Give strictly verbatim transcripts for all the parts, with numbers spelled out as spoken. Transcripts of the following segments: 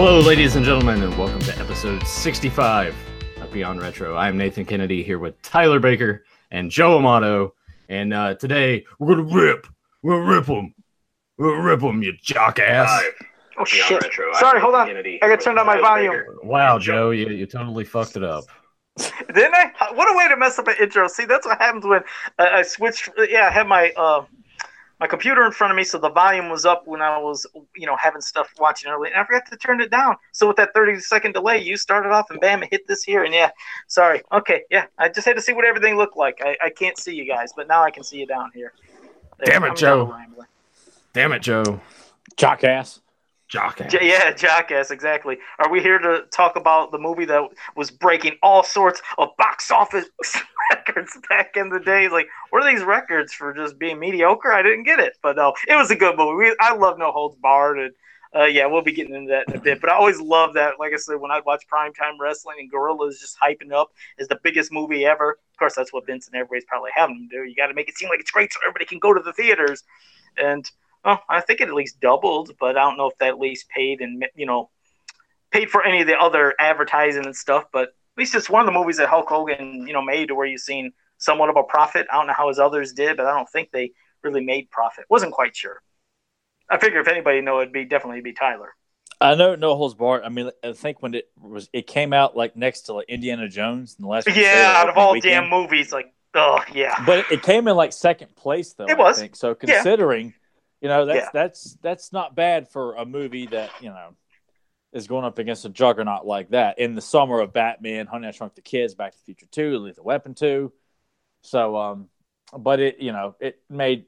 Hello, ladies and gentlemen, and welcome to episode sixty-five of Beyond Retro. I'm Nathan Kennedy here with Tyler Baker and Joe Amato, and uh, today we're gonna rip, we're gonna rip them, we're gonna rip them, you jockass. Oh shit! Retro. Sorry, hold on. I gotta turn down my volume. Wow, Joe, you you totally fucked it up. Didn't I? What a way to mess up an intro. See, that's what happens when uh, I switched. Yeah, I had my uh, my computer in front of me, so the volume was up when I was, you know, having stuff watching early, and I forgot to turn it down. So with that thirty second delay, you started off and bam, it hit this here, and yeah, sorry. Okay, yeah, I just had to see what everything looked like. I, I can't see you guys, but now I can see you down here. There, Damn it, I'm Joe. Damn it, Joe. Jockass. Jockass. J- yeah, jackass, exactly. Are we here to talk about the movie that was breaking all sorts of box office records back in the day? Like, what are these records for just being mediocre? I didn't get it, but no, it was a good movie. We, I love No Holds Barred, and uh, yeah, we'll be getting into that in a bit. But I always love that. Like I said, when I watch Primetime Wrestling and Gorillas just hyping up as the biggest movie ever. Of course, that's what Vince and everybody's probably having them do. You got to make it seem like it's great so everybody can go to the theaters, and well, I think it at least doubled, but I don't know if that at least paid and, you know, paid for any of the other advertising and stuff. But at least it's one of the movies that Hulk Hogan, you know, made to where you've seen somewhat of a profit. I don't know how his others did, but I don't think they really made profit. Wasn't quite sure. I figure if anybody know, it'd be definitely be Tyler. I know No Holds Barred. I mean, I think when it was, it came out like next to like Indiana Jones in the last. Yeah, out of all weekend. Damn movies, like, oh yeah. But it came in like second place though. It was. I think. So considering. Yeah. You know, that's yeah. that's that's not bad for a movie that, you know, is going up against a juggernaut like that in the summer of Batman, Honey, I Shrunk the Kids, Back to the Future two, Lethal Weapon two. So, um, but it, you know, it made,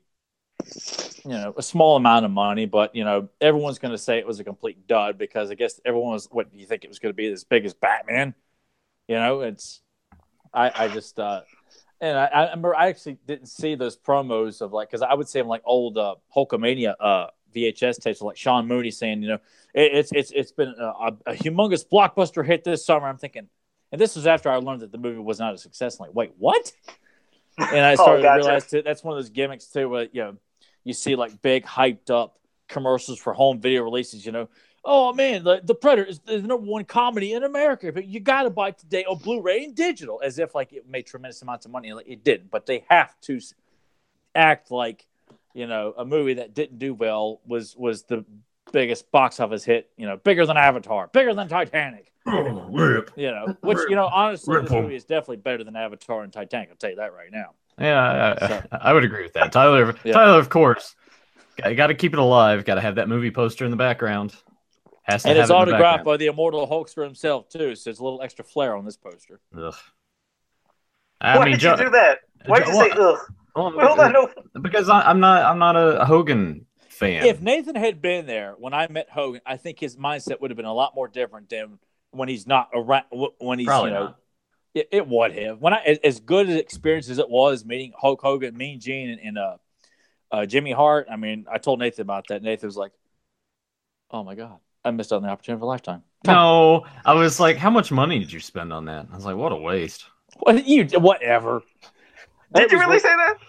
you know, a small amount of money, but, you know, everyone's going to say it was a complete dud because I guess everyone was, what do you think it was going to be as big as Batman? You know, it's, I, I just, uh, And I, I remember I actually didn't see those promos of like, because I would say them like old uh, Hulkamania uh, V H S tapes of like Sean Mooney saying, you know, it, it's it's it's been a, a humongous blockbuster hit this summer. I'm thinking, and this was after I learned that the movie was not a success. I'm like, wait, what? And I started oh, gotcha. to realize too, that's one of those gimmicks too, where you know, you see like big hyped up commercials for home video releases. You know, oh man, the, the Predator is the number one comedy in America, but you got to buy it today on Blu-ray and digital, as if like it made tremendous amounts of money. Like it didn't, but they have to act like, you know, a movie that didn't do well was was the biggest box office hit. You know, bigger than Avatar, bigger than Titanic. Oh, rip. You know, which rip. you know, honestly, rip this movie is definitely better than Avatar and Titanic. I'll tell you that right now. Yeah, I, so, I would agree with that, Tyler. Yeah. Tyler, of course, you got to keep it alive. Got to have that movie poster in the background. Has to and have it's it autographed by the immortal Hulkster himself too, so it's a little extra flair on this poster. Ugh. I Why mean, did Joe, you do that? Why did you say ugh? Well, Wait, hold on, no. Because I, I'm not, I'm not a Hogan fan. If Nathan had been there when I met Hogan, I think his mindset would have been a lot more different than when he's not around. When he's, Probably you know, not. It, it would have. When I, as good an experience as it was meeting Hulk Hogan, Mean Gene, and, and uh, uh, Jimmy Hart. I mean, I told Nathan about that. Nathan was like, "Oh my god, I missed out on the opportunity of a lifetime." No, I was like, "How much money did you spend on that?" I was like, "What a waste." What you? Whatever. Did you really what, say that?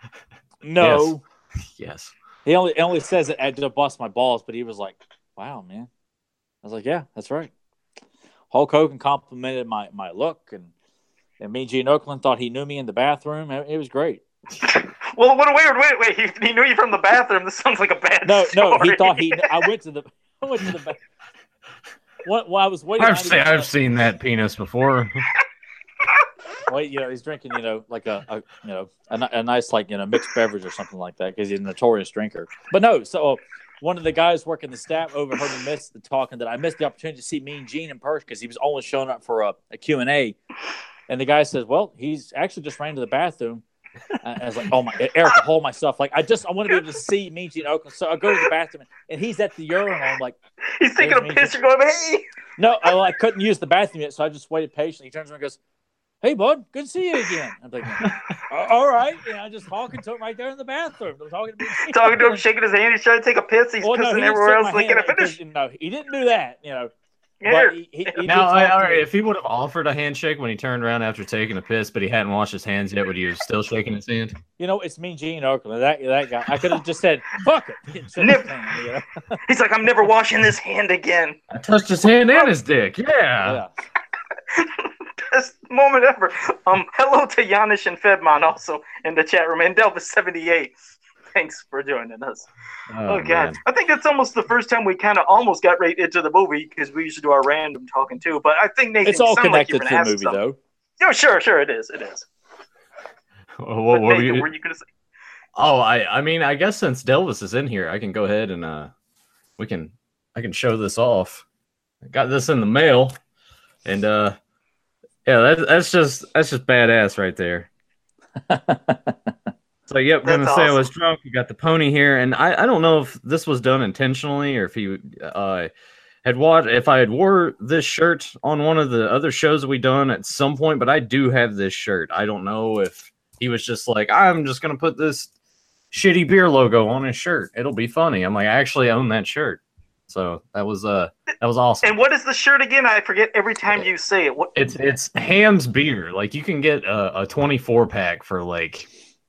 No. Yes. yes. He only he only says it to bust my balls, but he was like, "Wow, man." I was like, "Yeah, that's right." Hulk Hogan complimented my, my look, and and me, Gene Oakland thought he knew me in the bathroom. It, it was great. Well, what a weird wait, wait. He, he knew you from the bathroom. This sounds like a bad no, story. No, he thought he. I went to the. I went to the. Ba- what? Well, I was waiting. I've seen. I've seen that penis before. Wait, you know, he's drinking, you know, like a, a you know, a, a nice like you know mixed beverage or something like that because he's a notorious drinker. But no, so. One of the guys working the staff overheard me miss the talking that I missed the opportunity to see Mean Gene in person because he was only showing up for a, a Q and A. And the guy says, well, he's actually just ran to the bathroom. I was like, oh, my, Eric, to hold myself. Like, I just, I want to be able to see Mean Gene Oakland. So I go to the bathroom, and he's at the urinal. I'm like, he's taking a picture going, hey. No, I, I couldn't use the bathroom yet, so I just waited patiently. He turns around and goes, hey, bud, good to see you again. I'm like, all right. And I'm just talking to him right there in the bathroom. I'm talking to him. Talking to him, shaking his hand. He's trying to take a piss. He's well, pissing no, he everywhere else. Like, can I finish? No, he didn't do that. You know, Here. But he, he, he Now, did I, talk all to right, me. if he would have offered a handshake when he turned around after taking a piss, but he hadn't washed his hands yet, would he have still shaking his hand? You know, it's Mean Gene Okerlund. That that guy. I could have just said, "Fuck it." and shook Nip. his hand, you know? He's like, I'm never washing this hand again. I touched his hand and his dick. Yeah. Yeah. Best moment ever. Um, hello to Janish and Fedmon also in the chat room. And Delvis seventy-eight. Thanks for joining us. Oh, Oh, God. man. I think that's almost the first time we kind of almost got right into the movie because we usually do our random talking too. But I think Nathan, It's all you sound like you're connected gonna to the ask movie, something. though. No, sure, sure, it is. It is. What, But what were Nathan, you? were you going to say? Oh, I, I mean, I guess since Delvis is in here, I can go ahead and uh, we can, I can show this off. I got this in the mail, and uh, yeah, that's that's just that's just badass right there. So, yep, That's gonna say I was awesome. drunk. We got the pony here, and I, I don't know if this was done intentionally or if he uh had watched if I had wore this shirt on one of the other shows we done at some point, but I do have this shirt. I don't know if he was just like, I'm just gonna put this shitty beer logo on his shirt. It'll be funny. I'm like, I actually own that shirt. So that was uh that was awesome. And what is the shirt again? I forget every time you say it. What? It's it's Ham's beer. Like you can get a, a twenty-four pack for like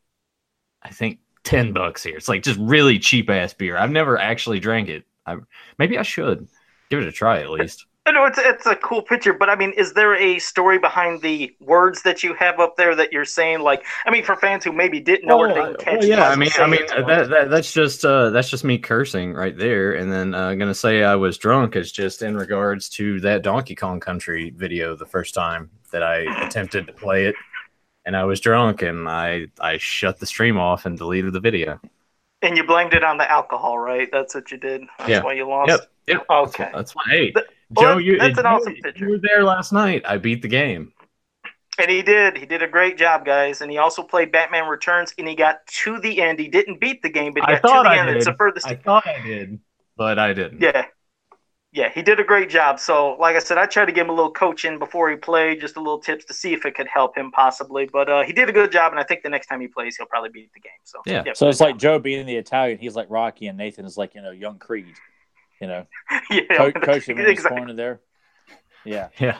I think ten bucks here. It's like just really cheap ass beer. I've never actually drank it. I maybe I should give it a try at least. I know it's it's a cool picture, but I mean, is there a story behind the words that you have up there that you're saying? Like, I mean, for fans who maybe didn't know Well, or I- didn't catch. well, you yeah, I must mean, say I mean it to them. that, that that's just uh that's just me cursing right there, and then uh, gonna say I was drunk is just in regards to that Donkey Kong Country video the first time that I attempted to play it, and I was drunk and I I shut the stream off and deleted the video. And you blamed it on the alcohol, right? That's what you did. That's Yeah. why you lost. Yep, yep. Okay. That's why. Hey, Th- Joe, well, you that's an you- awesome you picture. were there last night. I beat the game. And he did. He did a great job, guys. And he also played Batman Returns, and he got to the end. He didn't beat the game, but he I got to thought the I end. It's did. the furthest. I thought I did, but I didn't. Yeah. Yeah, he did a great job. So, like I said, I tried to give him a little coaching before he played, just a little tips to see if it could help him possibly. But uh, he did a good job, and I think the next time he plays, he'll probably beat the game. So, Yeah. So good it's like job. Joe being the Italian. He's like Rocky, and Nathan is like, you know, young Creed. You know, yeah, Co- coaching him in his exactly. corner there. Yeah. Yeah,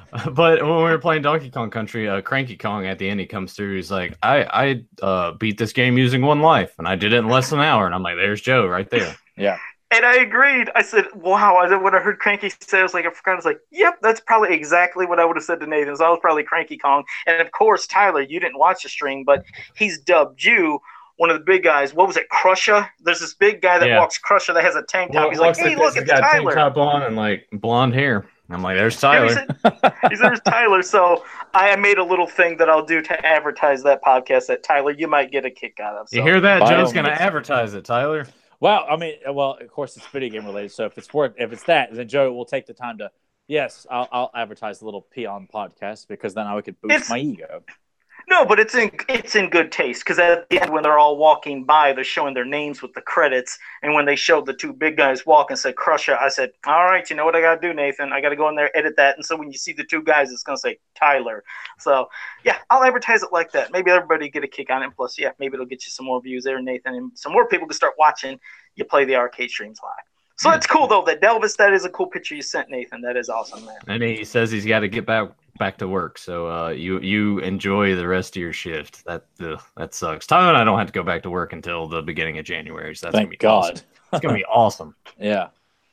but when we were playing Donkey Kong Country, uh, Cranky Kong at the end, he comes through. He's like, "I I uh, beat this game using one life, and I did it in less than an hour." And I'm like, "There's Joe right there." Yeah. And I agreed. I said, wow. I said, when I heard Cranky say, I was like, I forgot. I was like, yep, that's probably exactly what I would have said to Nathan. So I was probably Cranky Kong. And of course, Tyler, you didn't watch the stream, but he's dubbed you one of the big guys. What was it, Crusher? There's this big guy that Yeah. walks Crusher that has a tank top. Well, He's like, looks hey, this, look, he's it's got a tank Tyler. top on and like blonde hair. I'm like, "There's Yeah, he Tyler." said, he said, there's Tyler. So I made a little thing that I'll do to advertise that podcast that Tyler, you might get a kick out of. So. You hear that? By Joe's all gonna means. advertise it, Tyler. Well, I mean, well, of course it's video game related. So if it's worth, if it's that, then Joe will take the time to. Yes, I'll, I'll advertise a little Peon podcast because then I could boost It's- my ego. No, but it's in it's in good taste because at the end when they're all walking by, they're showing their names with the credits. And when they showed the two big guys walk and said Crusher, I said, all right, you know what I got to do, Nathan? I got to go in there, edit that. And so when you see the two guys, it's going to say Tyler. So, yeah, I'll advertise it like that. Maybe everybody get a kick on it. And plus, yeah, maybe it'll get you some more views there, Nathan. And some more people can start watching you play the arcade streams live. So Yeah. that's cool, though, that Delvis, that is a cool picture you sent, Nathan. That is awesome, man. And he says he's got to get back back to work. So uh, you you enjoy the rest of your shift. That uh, that sucks. Tyler and I don't have to go back to work until the beginning of January. So that's gonna Thank be God. awesome. It's gonna be awesome. Yeah.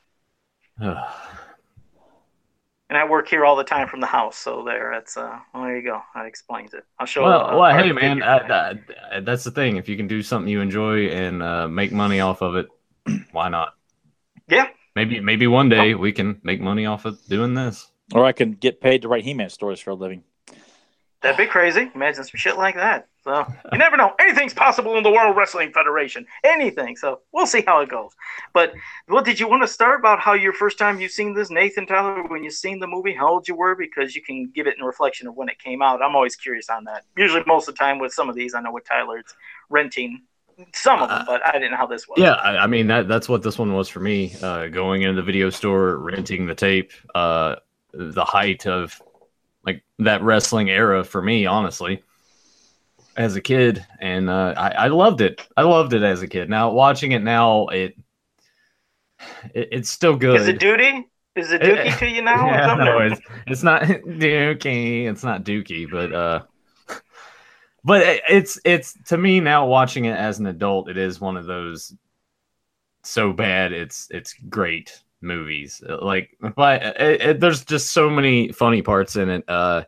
And I work here all the time from the house, so there, that's uh, well, there you go. That explains it. I'll show. Well, uh, well, our hey, man, figure. uh, uh, that's the thing. If you can do something you enjoy and uh, make money off of it, why not? Yeah. Maybe, maybe one day we can make money off of doing this. Or I can get paid to write He-Man stories for a living. That'd be crazy. Imagine some shit like that. So you never know. Anything's possible in the World Wrestling Federation. Anything. So we'll see how it goes. But what did you want to start about how your first time you seen this, Nathan, Tyler, when you seen the movie, how old you were? Because you can give it in reflection of when it came out. I'm always curious on that. Usually most of the time with some of these, I know with Tyler, it's renting some of them, but I didn't know how this was. Yeah, I, I mean that that's what this one was for me. Uh, going into the video store, renting the tape, uh, the height of like that wrestling era for me, honestly, as a kid, and uh, I, I loved it. I loved it as a kid. Now watching it now, it, it it's still good. Is it duty? Is it Dookie to you now? Yeah, or something? no, it's it's not Dookie. It's not Dookie, but uh, but it, it's it's to me now watching it as an adult, it is one of those so bad it's it's great movies. Like, but it, it, there's just so many funny parts in it. Uh,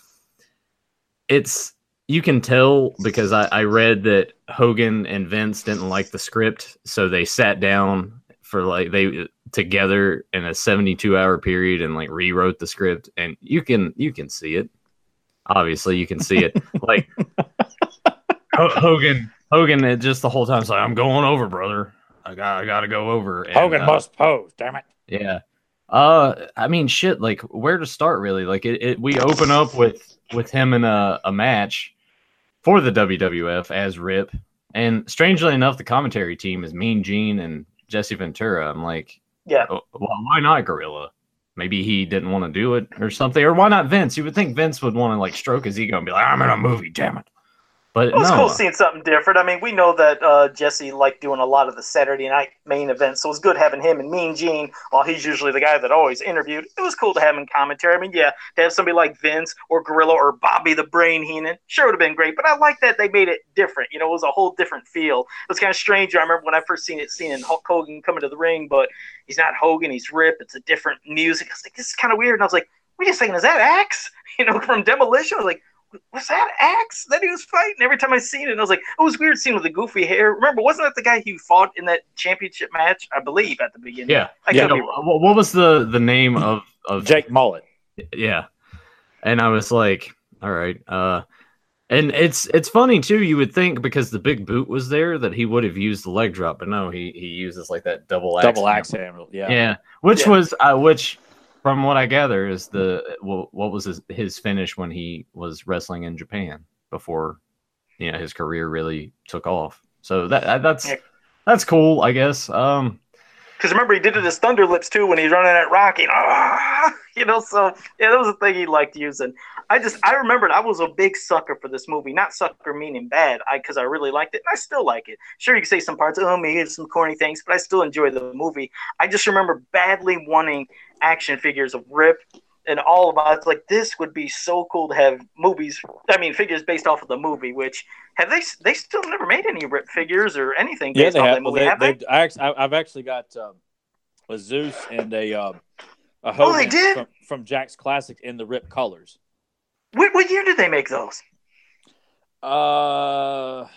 it's you can tell because I, I read that Hogan and Vince didn't like the script, so they sat down for like they together in a seventy-two hour period and like rewrote the script, and you can you can see it. Obviously, you can see it. Like H- Hogan, Hogan, it just the whole time it's like, I'm going over, brother. I got I got to go over. And, Hogan uh, must pose. Damn it. Yeah. Uh, I mean, shit. Like, where to start? Really? Like, it. it we open up with with him in a a match for the W W F as Rip, and strangely enough, the commentary team is Mean Gene and Jesse Ventura. I'm like, Yeah. well, why not Gorilla? Maybe he didn't want to do it or something, or why not Vince? You would think Vince would want to like stroke his ego and be like, I'm in a movie, damn it. But It was no, cool seeing something different. I mean, we know that uh, Jesse liked doing a lot of the Saturday night main events, so it was good having him and Mean Gene, while he's usually the guy that always interviewed. It was cool to have him in commentary. I mean, yeah, to have somebody like Vince or Gorilla or Bobby the Brain Heenan, sure would have been great. But I like that they made it different. You know, it was a whole different feel. It was kind of strange. I remember when I first seen it, seeing Hulk Hogan come into the ring, but he's not Hogan, he's Rip. It's a different music. I was like, this is kind of weird. And I was like, wait a second, is that Axe? You know, from Demolition? I was like, was that Axe that he was fighting? Every time I seen it, I was like, it was weird seeing with the goofy hair. Remember, wasn't that the guy who fought in that championship match? I believe at the beginning. yeah, I yeah. could be wrong. What, what was the the name of of Jake Mullet. Yeah, and I was like, all right. Uh, and it's it's funny too. You would think because the big boot was there that he would have used the leg drop, but no, he he uses like that double axe Double axe hammer. hammer. Yeah. Yeah, which Yeah. was uh, which. From what I gather, is the well, what was his, his finish when he was wrestling in Japan before, you know, his career really took off. So that that's Yeah. that's cool, I guess. Um, Because remember, he did it as Thunder Lips too when he's running at Rocky. Ah, you know, so yeah, that was a thing he liked using. I just I remembered I was a big sucker for this movie. Not sucker meaning bad, I because I really liked it, and I still like it. Sure, you can say some parts, oh, maybe there's some corny things, but I still enjoy the movie. I just remember badly wanting action figures of Rip and all about it. Like, this would be so cool to have movies. I mean, figures based off of the movie. Which have they? They still never made any Rip figures or anything Yeah, based they off have. that Well, movie. they, have they? they, I actually, I, I've actually got um, a Zeus and a uh, a Oh, they Hogan did? from, from Jack's Classic in the Rip colors. What, what year did they make those? Uh,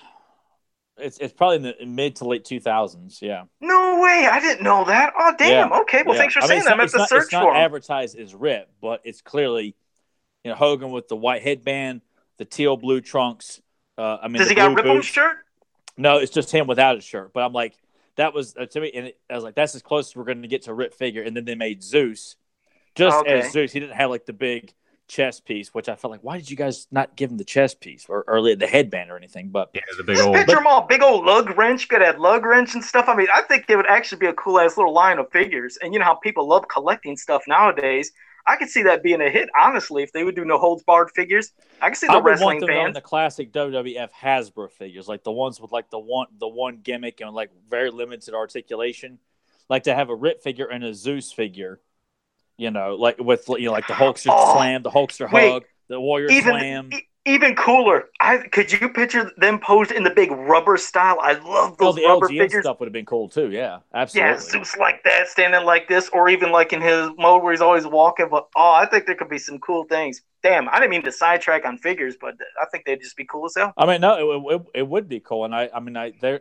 it's it's probably in the mid to late two thousands. Yeah. No way! I didn't know that. Oh, damn. Yeah. Okay, well, Yeah. thanks for I mean, saying it's that. not- I'm at it's the not- search It's not for 'em. advertised as Rip, but it's clearly, you know, Hogan with the white headband, the teal blue trunks. Uh, I mean, Does the he got blue Rip on his boots. shirt? No, it's just him without his shirt. But I'm like, that was uh, to me, and it, I was like, that's as close as we're going to get to a Rip figure. And then they made Zeus, just Okay. as Zeus. He didn't have like the big chest piece, which I felt like, why did you guys not give him the chest piece or, or the headband or anything? But yeah, the big Just old. picture them all, big old lug wrench, got that lug wrench and stuff. I mean, I think it would actually be a cool ass little line of figures. And you know how people love collecting stuff nowadays. I could see that being a hit, honestly, if they would do no holds barred figures. I could see the I would want wrestling them on fans. the classic W W F Hasbro figures, like the ones with like the one the one gimmick and like very limited articulation, like to have a Rip figure and a Zeus figure. You know, like with you know, like the Hulkster Oh, slam, the Hulkster wait. hug, the Warrior Even slam. e- even cooler. I could you picture them posed in the big rubber style? I love Oh, those the rubber L G N figures. stuff would have been cool too. Yeah, absolutely. Yeah, Zeus like that, standing like this, or even like in his mode where he's always walking. But oh, I think there could be some cool things. Damn, I didn't mean to sidetrack on figures, but I think they'd just be cool as hell. I mean, no, it, it, it would be cool, and I, I mean, I they're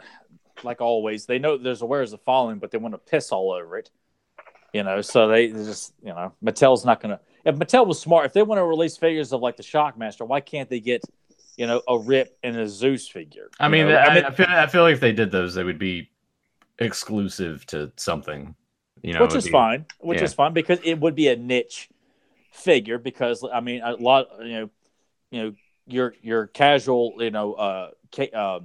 like always, they know there's a where's the falling, but they want to piss all over it. You know, so they they just, you know, Mattel's not going to. If Mattel was smart, if they want to release figures of like the Shockmaster, why can't they get, you know, a Rip and a Zeus figure? I You mean, know? I, I feel I feel like if they did those, they would be exclusive to something. You know, which it'd is be- fine, which yeah. is fine because it would be a niche figure. Because I mean, a lot, you know, you know, your your casual, you know, uh, ca- uh,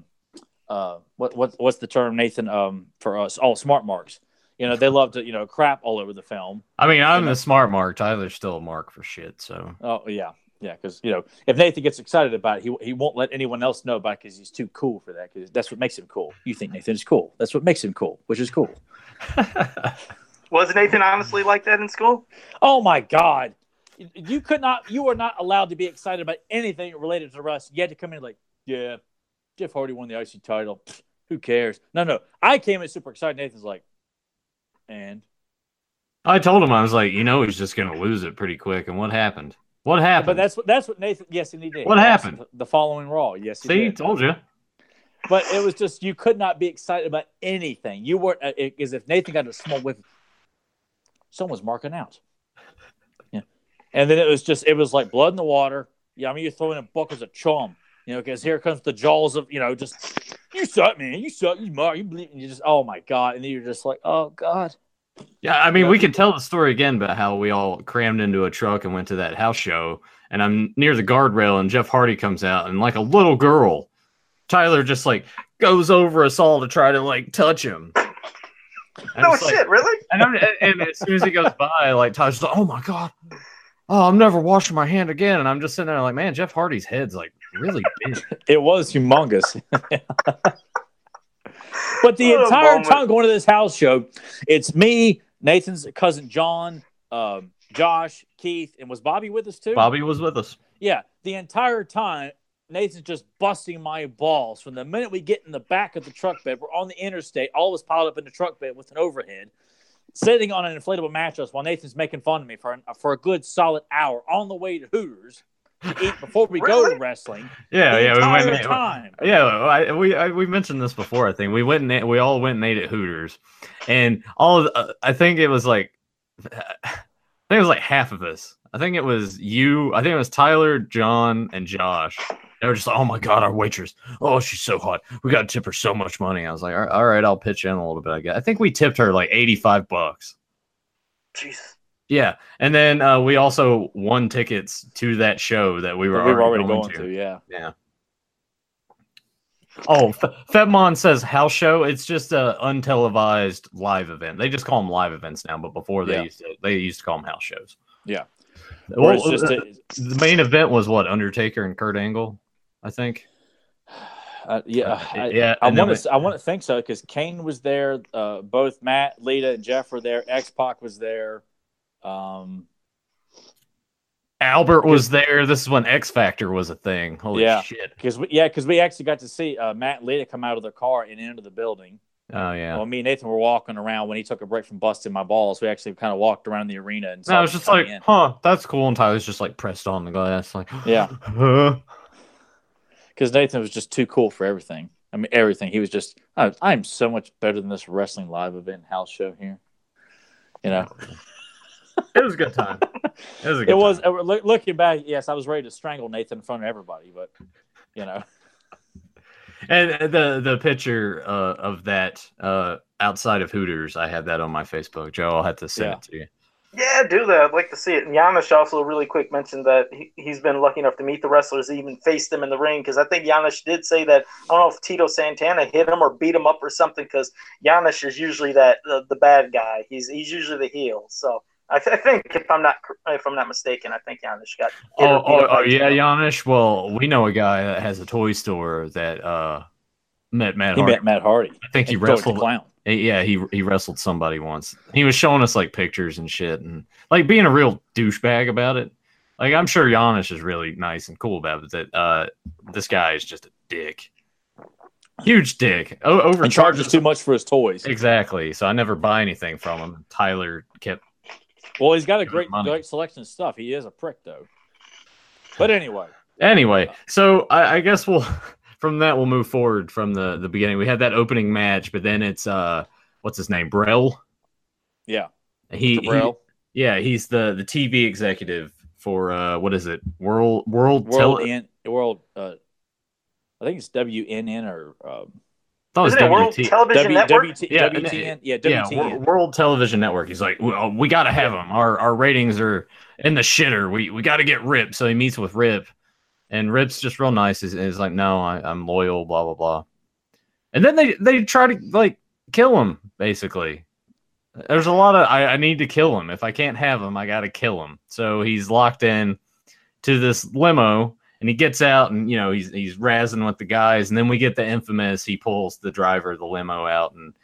uh, what what what's the term, Nathan? Um, for us, all smart marks. You know, they love to, you know, crap all over the film. I mean, I'm You know. the smart mark. Tyler's still a mark for shit. So Oh yeah, yeah, because you know, if Nathan gets excited about it, he he won't let anyone else know about it because he's too cool for that. Because that's what makes him cool. You think Nathan is cool? That's what makes him cool, which is cool. Was Nathan honestly like that in school? Oh my God. You could not, you were not allowed to be excited about anything related to wrestling. You had to come in like, yeah, Jeff Hardy won the I C title. Who cares? No, no. I came in super excited. Nathan's like, and I told him, I was like, you know, he's just going to lose it pretty quick. And what happened? What happened? But that's what that's what Nathan. Yes, and he did. What He happened? The following Raw. Yes, he See, did. told you. But it was just you could not be excited about anything. You weren't as if Nathan got a small whiff. Someone's marking out. Yeah, and then it was just it was like blood in the water. Yeah, I mean you're throwing a book as a chum. You know, because here comes the jaws of you know just you suck, man. You suck. You mark. You believe. You just oh my God, and then you're just like oh God. Yeah, I mean, we could tell the story again about how we all crammed into a truck and went to that house show. And I'm near the guardrail, and Jeff Hardy comes out, and like a little girl, Tyler just like goes over us all to try to like touch him. And No it's shit, like, really? and, I'm, and as soon as he goes by, like Tyler's like, "Oh my God, oh I'm never washing my hand again." And I'm just sitting there like, "Man, Jeff Hardy's head's like really big." It was humongous. But the What a entire moment. time going to this house show, it's me, Nathan's cousin John, um, Josh, Keith, and was Bobby with us too? Bobby was with us. Yeah, the entire time, Nathan's just busting my balls. From the minute we get in the back of the truck bed, we're on the interstate, all of us piled up in the truck bed with an overhead, sitting on an inflatable mattress while Nathan's making fun of me for, an, for a good solid hour on the way to Hooters to eat before we go Really? to wrestling. Yeah, the yeah, we entire went. time. Yeah, I, we I, we mentioned this before. I think we went and ate, we all went and ate at Hooters, and all of, uh, I think it was like I think it was like half of us. I think it was you. I think it was Tyler, John, and Josh. They were just like, "Oh my God, our waitress! Oh, she's so hot. We got to tip her so much money." I was like, "All right, all right, I'll pitch in a little bit." I guess I think we tipped her like eighty-five bucks. Jesus. Yeah, and then uh, we also won tickets to that show that we were, We were already, already going, going to. to, yeah. Yeah. Oh, F- Febmon says house show. It's just a untelevised live event. They just call them live events now, but before they Yeah. used to, they used to call them house shows. Yeah. Or Well, it's just uh, a, the main event was what, Undertaker and Kurt Angle, I think. Uh, yeah, Uh, I, yeah, I and then want we- to. I want to think so because Kane was there. Uh, both Matt, Lita, and Jeff were there. X Pac was there. Um, Albert was there. This is when X Factor was a thing. Holy Yeah. shit! because we, yeah, because we actually got to see uh, Matt and Lita come out of their car and into the building. Oh yeah. Well, me and Nathan were walking around when he took a break from busting my balls. We actually kind of walked around the arena and. No, I saw was them just coming like, in. huh, that's cool. And Tyler's just like pressed on the glass, like, Yeah. huh. Because Nathan was just too cool for everything. I mean, everything. He was just, I, I'm so much better than this wrestling live event house show here. You know. It was a good time. It was a good It was time. uh, look, looking back. Yes, I was ready to strangle Nathan in front of everybody, but you know, And the the picture uh, of that uh, outside of Hooters, I had that on my Facebook. Joe, I'll have to send Yeah. it to you. Yeah, do that. I'd like to see it. And Giannis also really quick mentioned that he, he's been lucky enough to meet the wrestlers, even face them in the ring. Because I think Giannis did say that, I don't know if Tito Santana hit him or beat him up or something, because Giannis is usually that uh, the bad guy. He's he's usually the heel. So I, th- I think if I'm not if I'm not mistaken, I think Giannis got hit Oh, or beat oh, up by oh yeah, Tito. Janish. Well, we know a guy that has a toy store that uh, met Matt he Hardy. met Matt Hardy. I think he and George the wrestled. Clown. Yeah, he he wrestled somebody once. He was showing us like pictures and shit, and like being a real douchebag about it. Like I'm sure Giannis is really nice and cool about it. That uh, this guy is just a dick, huge dick. O- over And charges too much for his toys. Exactly. So I never buy anything from him. Tyler kept. Well, he's got a great Money. great selection of stuff. He is a prick though. But anyway, Anyway, so I, I guess we'll from that we'll move forward from the the beginning. We had that opening match, but then it's uh, what's his name, Brell. yeah, He, he Terrell, yeah, he's the the T V executive for uh, what is it, World World World Tele- N, World. Uh, I think it's W N N or um, I thought it was Isn't it World W T. Television W, Network? W T, Yeah, W T N. Yeah, Yeah, W T N. Wor- World Television Network. He's like, well, we got to have him. Our our ratings are in the shitter. We we got to get Rip. So he meets with Rip, and Rip's just real nice. He's, he's like, no, I, I'm loyal. Blah blah blah. And then they they try to like kill him. Basically, there's a lot of I, I need to kill him. If I can't have him, I got to kill him. So he's locked in to this limo. And he gets out, and you know he's he's razzing with the guys, and then we get the infamous. He pulls the driver of the limo out, and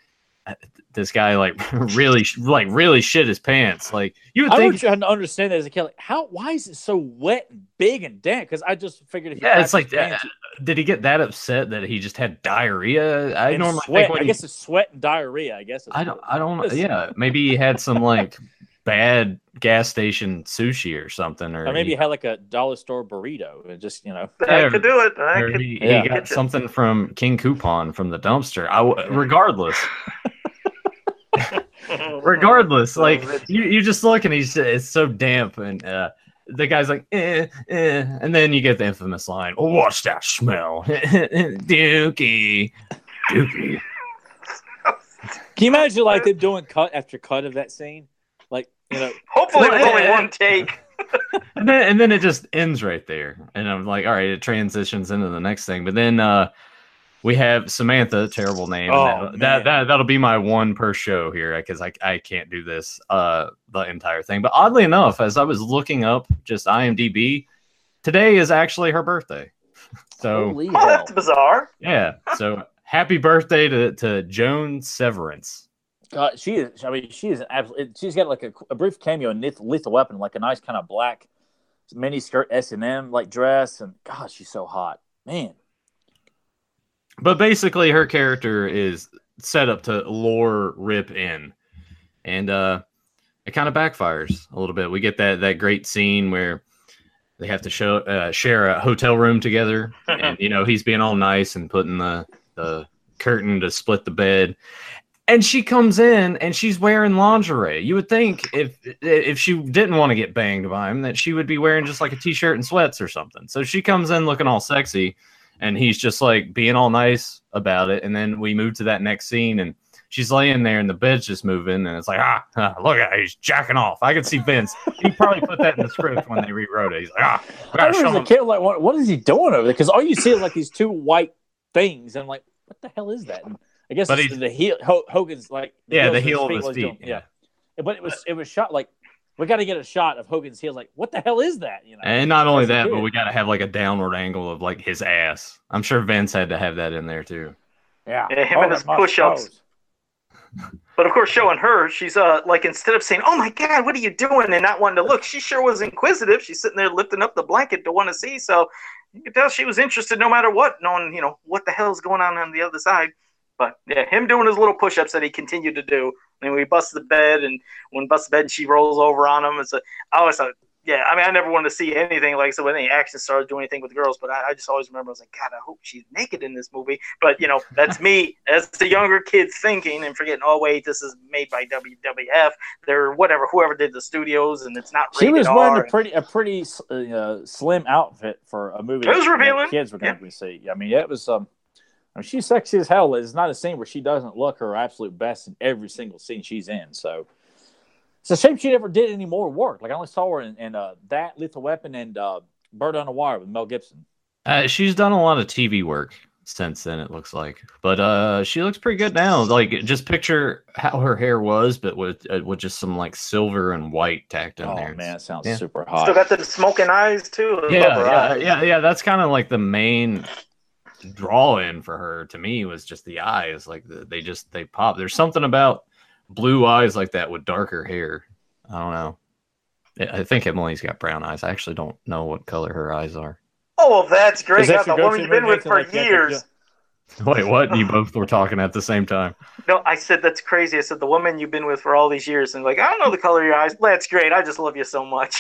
this guy like really like really shit his pants. Like you would I think, don't trying to understand that as a kid. Like, how? Why is it so wet and big and damp? Because I just figured if you yeah, it's like, his pants, uh, did he get that upset that he just had diarrhea? I and normally sweat. think when I he, guess it's sweat and diarrhea. I guess. It's I don't, I don't, Listen. yeah, maybe he had some like bad gas station sushi or something, or, Or maybe he, he had like a dollar store burrito and just you know. I could do it. I or could. he, yeah. he got something from King Coupon from the dumpster. I, regardless. Regardless, like you, you just look and he's it's so damp, and uh, the guy's like, eh, eh, and then you get the infamous line, oh, "What's that smell, Dookie, Dookie?" Can you imagine like them doing cut after cut of that scene? Like you know, Hopefully, Well, it was only eh, one take. And then and then it just ends right there, and I'm like, all right, it transitions into the next thing, but then uh, we have Samantha, terrible name. Oh, and that, man. that that that'll be my one per show here because I I can't do this uh the entire thing. But oddly enough, as I was looking up just IMDb, today is actually her birthday. So holy Oh, hell. that's bizarre. yeah, so happy birthday to to Joan Severance. God, she is. I mean, she is an absolute. She's got like a, a brief cameo in Lethal, Lethal Weapon, like a nice kind of black mini skirt S and M like dress, and God, she's so hot, man. But basically, her character is set up to lure Rip in, and uh, it kind of backfires a little bit. We get that that great scene where they have to show uh, share a hotel room together, and you know he's being all nice and putting the the curtain to split the bed, and she comes in and she's wearing lingerie. You would think if if she didn't want to get banged by him that she would be wearing just like a t-shirt and sweats or something. So she comes in looking all sexy. And he's just like being all nice about it. And then we move to that next scene and she's laying there and the bed's just moving. And it's like, ah, ah look at it. He's jacking off. I could see Vince. He probably put that in the script when they rewrote it. He's like, ah, we I gotta show was a him. kid like, what, what is he doing over there? Because all you see is like these two white things, and I'm like, what the hell is that? And I guess But it's he's- the heel. Ho- Hogan's like, Yeah, the heels heel of his while he's feet. doing- yeah. But it was it was shot like we got to get a shot of Hogan's heel. Like, what the hell is that? You know. And not only As a that, but kid. we got to have like a downward angle of like his ass. I'm sure Vince had to have that in there too. Yeah, Yeah, him and Hogan his must push-ups. pose. But of course, showing her, she's uh like instead of saying, "Oh my God, what are you doing?" and not wanting to look, she sure was inquisitive. She's sitting there lifting up the blanket to want to see. So you could tell she was interested no matter what, knowing you know what the hell's going on on the other side. But yeah, him doing his little push-ups that he continued to do. I mean, we bust the bed, and when bust the bed, and she rolls over on him. It's a, I always thought, yeah. I mean, I never wanted to see anything like so when any action started doing anything with girls. But I, I just always remember, I was like, God, I hope she's naked in this movie. But you know, that's me as the younger kid thinking and forgetting. Oh wait, this is made by W W F. They're whatever, whoever did the studios, and it's not. She rated was wearing R. a pretty a pretty uh, slim outfit for a movie. It was that- that revealing. kids were going Yeah. to see. I mean, it was um. I mean, she's sexy as hell. It's not a scene where she doesn't look her absolute best in every single scene she's in. So it's a shame she never did any more work. Like I only saw her in, in uh, that Lethal Weapon and uh, Bird on the Wire with Mel Gibson. Uh, she's done a lot of T V work since then, it looks like. But uh, she looks pretty good now. Like, just picture how her hair was, but with uh, with just some like silver and white tacked in Oh there. man, it sounds Yeah. super Still hot. got the smoking eyes too. I Yeah, love her yeah, eyes. yeah, yeah. That's kind of like the main draw in for her to me was just the eyes. Like the, they just they pop. There's something about blue eyes like that with darker hair. I don't know. I I think Emily's got brown eyes. I actually don't know what color her eyes are. Oh, well, that's great. Is that God, your the woman go-to you've been movie, with for Nathan? Like, years. Wait, what? You both were talking at the same time. No, I said that's crazy. I said the woman you've been with for all these years, and like I don't know the color of your eyes. That's great. I just love you so much.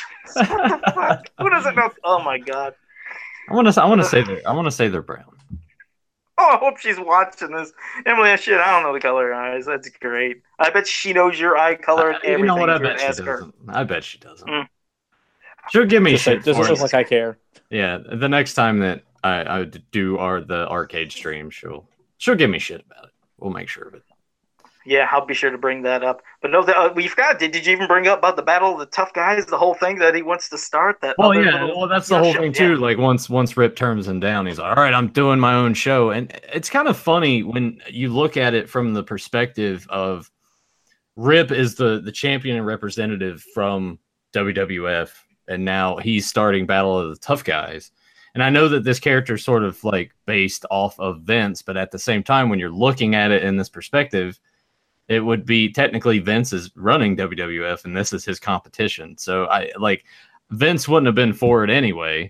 Who doesn't know? Oh my God. I want to. I want to say they're. I want to say they're brown. Oh, I hope she's watching this. Emily, shit, I don't know the color of your eyes. That's great. I bet she knows your eye color and I- everything. you know what? I if you were bet to she ask her. doesn't. I bet she doesn't. Mm. She'll give me Just shit like, doesn't for look it. like I care. Yeah, the next time that I, I do our the arcade stream, she'll she'll give me shit about it. We'll make sure of it. Yeah, I'll be sure to bring that up. But no, the, uh, we forgot. Did, did you even bring up about the battle of the tough guys? The whole thing that he wants to start. That Well, other yeah, little- well, that's the you know, whole show- thing yeah. too. Like once once Rip turns him down, he's like, "All right, I'm doing my own show," and it's kind of funny when you look at it from the perspective of Rip is the the champion and representative from W W F, and now he's starting Battle of the Tough Guys. And I know that this character is sort of like based off of Vince, but at the same time, when you're looking at it in this perspective, it would be technically Vince is running W W F and this is his competition. So I like Vince wouldn't have been for it anyway.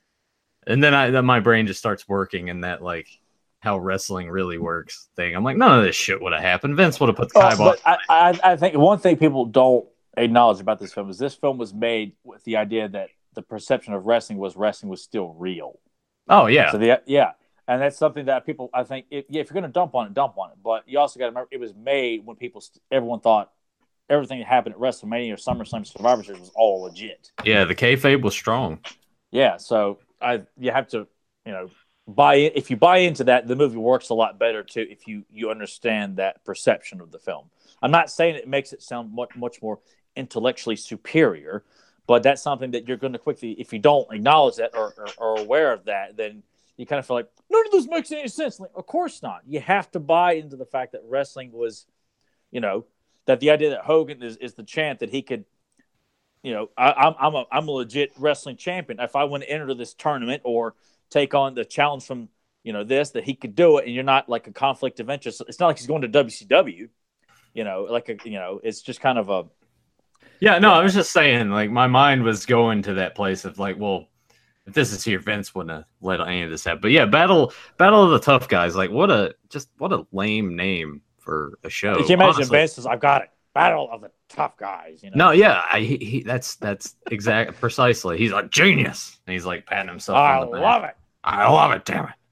And then I then my brain just starts working in that like how wrestling really works thing. I'm like, none of this shit would have happened. Vince would have put the Oh, kibosh. but I, I, I think one thing people don't acknowledge about this film is this film was made with the idea that the perception of wrestling was wrestling was still real. Oh yeah, So the yeah, and that's something that people I think if, yeah, if you're going to dump on it, dump on it. But you also got to remember it was made when people everyone thought everything that happened at WrestleMania or SummerSlam Survivor Series was all legit. yeah. The kayfabe was strong. Yeah, so I you have to you know buy it. If you buy into that, the movie works a lot better too. If you you understand that perception of the film, I'm not saying it makes it sound much much more intellectually superior, but that's something that you're going to quickly, if you don't acknowledge that or, or, or aware of that, then you kind of feel like none of this makes any sense. Like, of course not. You have to buy into the fact that wrestling was, you know, that the idea that Hogan is, is the champ that he could. You know, I, I'm I'm a I'm a legit wrestling champion. If I want to enter this tournament or take on the challenge from you know this, that he could do it, and you're not like a conflict of interest. It's not like he's going to W C W. You know, like a you know, it's just kind of a. Yeah, no, I was just saying, like my mind was going to that place of like, well, if this is here, Vince wouldn't have let any of this happen. But yeah, battle battle of the tough guys, like what a just what a lame name for a show. Can you imagine honestly. Vince says, "I've got it." Battle of the tough guys, you know. No, yeah, I, he, he that's that's exact precisely. He's a genius, and he's like patting himself. I on the back. love it. I love it. Damn it.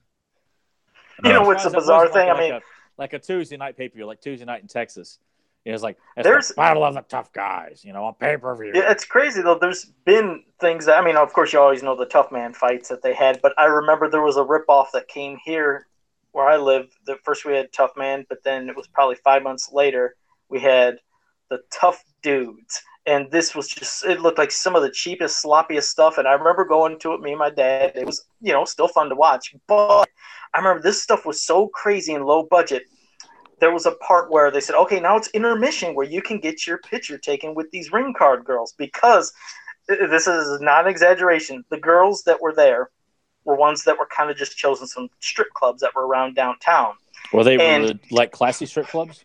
You know Uh, what's a It bizarre wasn't thing? Like, I mean, like a, like a Tuesday night pay per view, like Tuesday night in Texas. It was like it's There's- the battle of the tough guys, you know, on pay per view. yeah, it's crazy though. There's been things that I mean, of course, you always know the tough man fights that they had, but I remember there was a ripoff that came here where I live. The first we had Tough Man, but then it was probably five months later we had the Tough Dudes, and this was just it looked like some of the cheapest, sloppiest stuff. And I remember going to it, me and my dad. It was you know still fun to watch, but I remember this stuff was so crazy and low budget. There was a part where they said, okay, now it's intermission where you can get your picture taken with these ring card girls because this is not an exaggeration. The girls that were there were ones that were kind of just chosen some strip clubs that were around downtown. Were they And- were like classy strip clubs?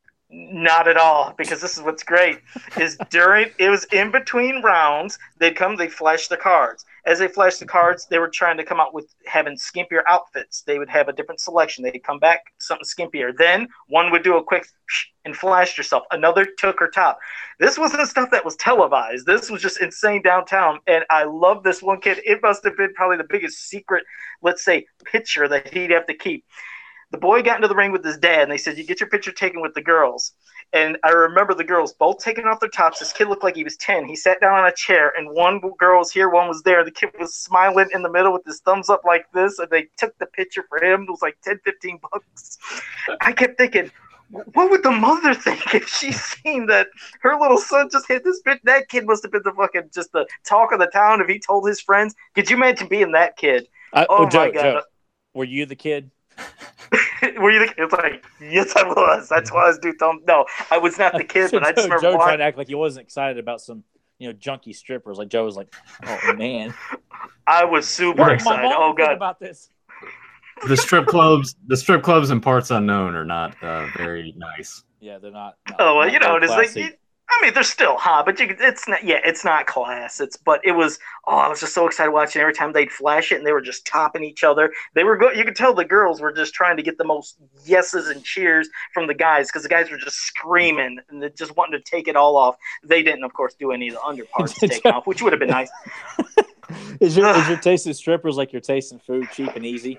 Not at all, because this is what's great is during it was in between rounds. They'd come, they flash the cards. As they flashed the cards, they were trying to come out with having skimpier outfits. They would have a different selection. They'd come back something skimpier. Then one would do a quick and flash herself. Another took her top. This wasn't stuff that was televised. This was just insane downtown. And I love this one kid. It must have been probably the biggest secret, let's say, picture that he'd have to keep. The boy got into the ring with his dad, and they said, you get your picture taken with the girls. And I remember the girls both taking off their tops. This kid looked like he was ten. He sat down on a chair, and one girl was here, one was there. The kid was smiling in the middle with his thumbs up like this, and they took the picture for him. It was like ten, fifteen bucks. I kept thinking, what would the mother think if she seen that her little son just hit this bitch? That kid must have been the fucking, just the talk of the town if he told his friends. Could you imagine being that kid? I, Oh, oh, Joe, my God. Joe, were you the kid? Were you the kid? It's like, yes, I was. That's why I was doing thumb. No, I was not the kid, but I just Joe, remember Joe trying watching. to act like he wasn't excited about some, you know, junky strippers. Like Joe was like, "Oh man, I was super what did my excited. mom Oh think god, about this." the strip clubs, the strip clubs in parts unknown are not uh, very nice. Yeah, they're not. not oh well, not you know, very it's like, classy. you, I mean, they're still hot, but you, could- it's not. Yeah, it's not class. It's, but it was. Oh, I was just so excited watching every time they'd flash it, and they were just topping each other. They were good. You could tell the girls were just trying to get the most yeses and cheers from the guys because the guys were just screaming and they just wanting to take it all off. They didn't, of course, do any of the underparts to take off, which would have been nice. Is your is your taste in strippers like your taste in food, cheap and easy?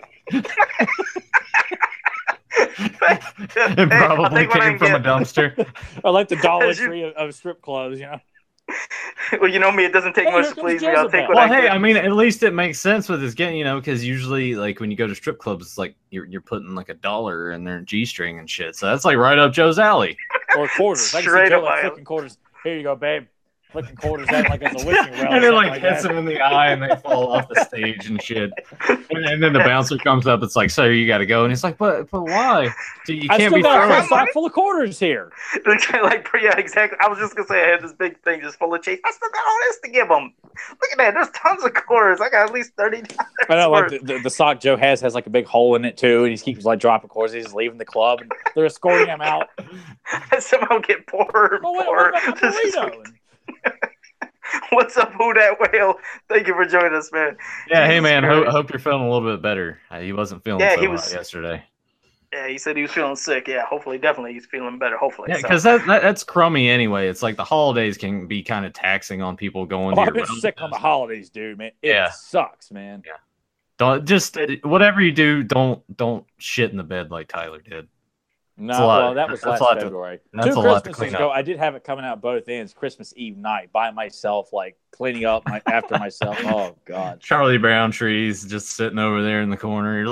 It probably came from a dumpster. Or like the Dollar As you- Tree of, of strip clubs, you know? Well, you know me, it doesn't take Hey, much here to comes please me. I'll take what Well, I hey, get. I mean, at least it makes sense with his getting, you know, because usually, like, when you go to strip clubs, it's like you're you're putting like a dollar in their G string and shit. So that's like right up Joe's alley. Or quarters. I can see Straight Joe up like my- flicking quarters. Here you go, babe. flicking quarters at like as a wishing well. And it like like hits that. him in the eye, and they fall off the stage and shit. And, and then the bouncer comes up. It's like, "Sir, you got to go." And he's like, "But, but why? So you I can't still be got a throwing." full sock full of quarters here. like, yeah, exactly. I was just gonna say I had this big thing just full of change. I still got all this to give them. Look at that. There's tons of quarters. I got at least thirty dollars. I know, like the, the, the sock Joe has has like a big hole in it too, and he keeps like dropping quarters. He's leaving the club, and they're escorting him out. I somehow get poorer and Oh, wait, poorer. what about the burrito? What's up, Who Dat Whale? Thank you for joining us, man. Yeah, hey Jesus man, I Christ. hope you're feeling a little bit better. Uh, he wasn't feeling Yeah, so he hot was- yesterday. Yeah, he said he was feeling sick. Yeah, hopefully, definitely he's feeling better. Hopefully. Yeah, So. because that, that that's crummy anyway. It's like the holidays can be kind of taxing on people going Oh, to I've your been relatives. sick on the holidays, dude, man. It Yeah. sucks, man. Don't just whatever you do, don't don't shit in the bed like Tyler did. No, That's a lot- well, that was that's last a lot to- February. that's Two a lot to Christmases clean ago, up. I did have it coming out both ends. Christmas Eve night by myself, like cleaning up my, after myself. Oh God. Charlie Brown trees just sitting over there in the corner.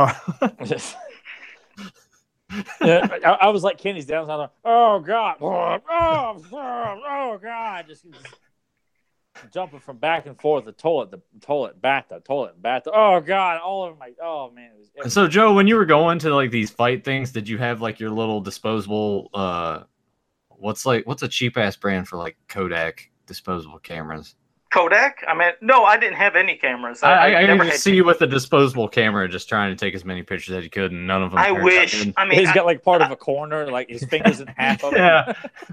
Yeah, I, I was like Kenny's down. So I was like, oh God, oh, oh, oh God, just, just jumping from back and forth, the toilet, the toilet, bathtub, toilet, bathtub. Oh God, all over my. Oh man, it was. It was So Joe, when you were going to like these fight things, did you have like your little disposable? uh What's like what's a cheap ass brand for like Kodak disposable cameras? Kodak? I mean, no, I didn't have any cameras. I, I, I never can just had- see you with a disposable camera, just trying to take as many pictures as you could, and none of them. I turned out wish. good. I mean, he's I- got like part of a corner, like his fingers in half of it. Yeah.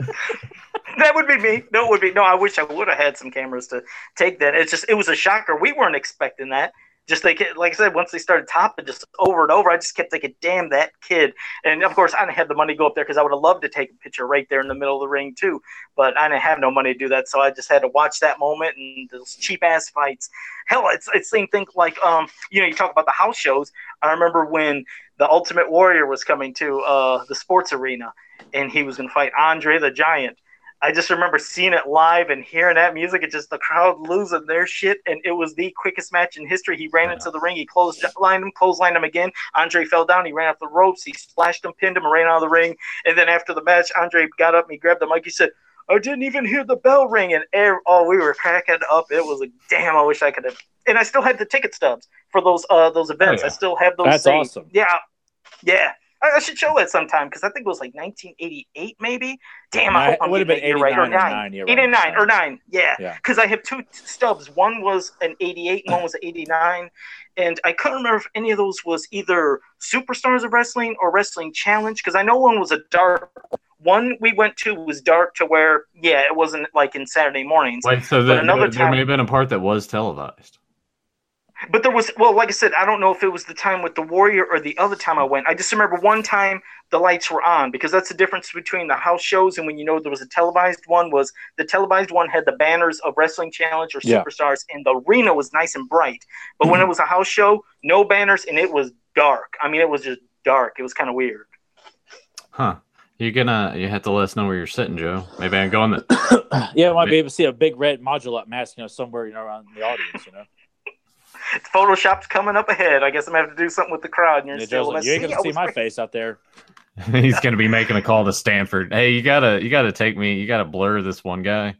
that would be me. No, it would be no. I wish I would have had some cameras to take that. It's just it was a shocker. We weren't expecting that. Just like like I said, once they started topping just over and over, I just kept thinking, "Damn that kid!" And of course, I didn't have the money to go up there because I would have loved to take a picture right there in the middle of the ring too. But I didn't have no money to do that, so I just had to watch that moment and those cheap ass fights. Hell, it's it's same thing like um you know you talk about the house shows. I remember when the Ultimate Warrior was coming to uh the sports arena, and he was going to fight Andre the Giant. I just remember seeing it live and hearing that music and just the crowd losing their shit. And it was the quickest match in history. He ran into the ring. He closed lined him, clotheslined him again. Andre fell down. He ran off the ropes. He splashed him, pinned him, and ran out of the ring. And then after the match, Andre got up and he grabbed the mic. He said, "I didn't even hear the bell ring." And air, oh, we were cracking up. It was like, damn, I wish I could have. And I still had the ticket stubs for those uh those events. Oh, yeah. I still have those. That's saved. awesome. Yeah. Yeah. I I should show that sometime because I think it was like nineteen eighty-eight, maybe. Damn, I Nah, hope I'm it would have getting been that year right. Or eighty-nine or nine. nine, yeah, eighty-nine right. or nine, yeah. Yeah. Because I have two t- stubs. One was an eighty-eight, and one was an eighty-nine. And I couldn't remember if any of those was either Superstars of Wrestling or Wrestling Challenge because I know one was a dark. One we went to was dark to where, yeah, it wasn't like in Saturday mornings. Wait, so But the, another there, there time- may have been a part that was televised. But there was, well, like I said, I don't know if it was the time with the Warrior or the other time I went. I just remember one time the lights were on because that's the difference between the house shows and when you know there was a televised one was the televised one had the banners of Wrestling Challenge or Yeah. Superstars and the arena was nice and bright. But when it was a house show, no banners and it was dark. I mean, it was just dark. It was kind of weird. Huh. You're gonna you have to let us know where you're sitting, Joe. Maybe I can go on the Yeah, I might be able to see a big red module mask, you know, somewhere, you know, around the audience, you know. Photoshop's coming up ahead. I guess I'm going to have to do something with the crowd. And you're Yeah, still Joe's like, gonna you ain't gonna I see was my great. face out there. He's gonna be making a call to Stanford. Hey, you gotta you gotta take me. You gotta blur this one guy.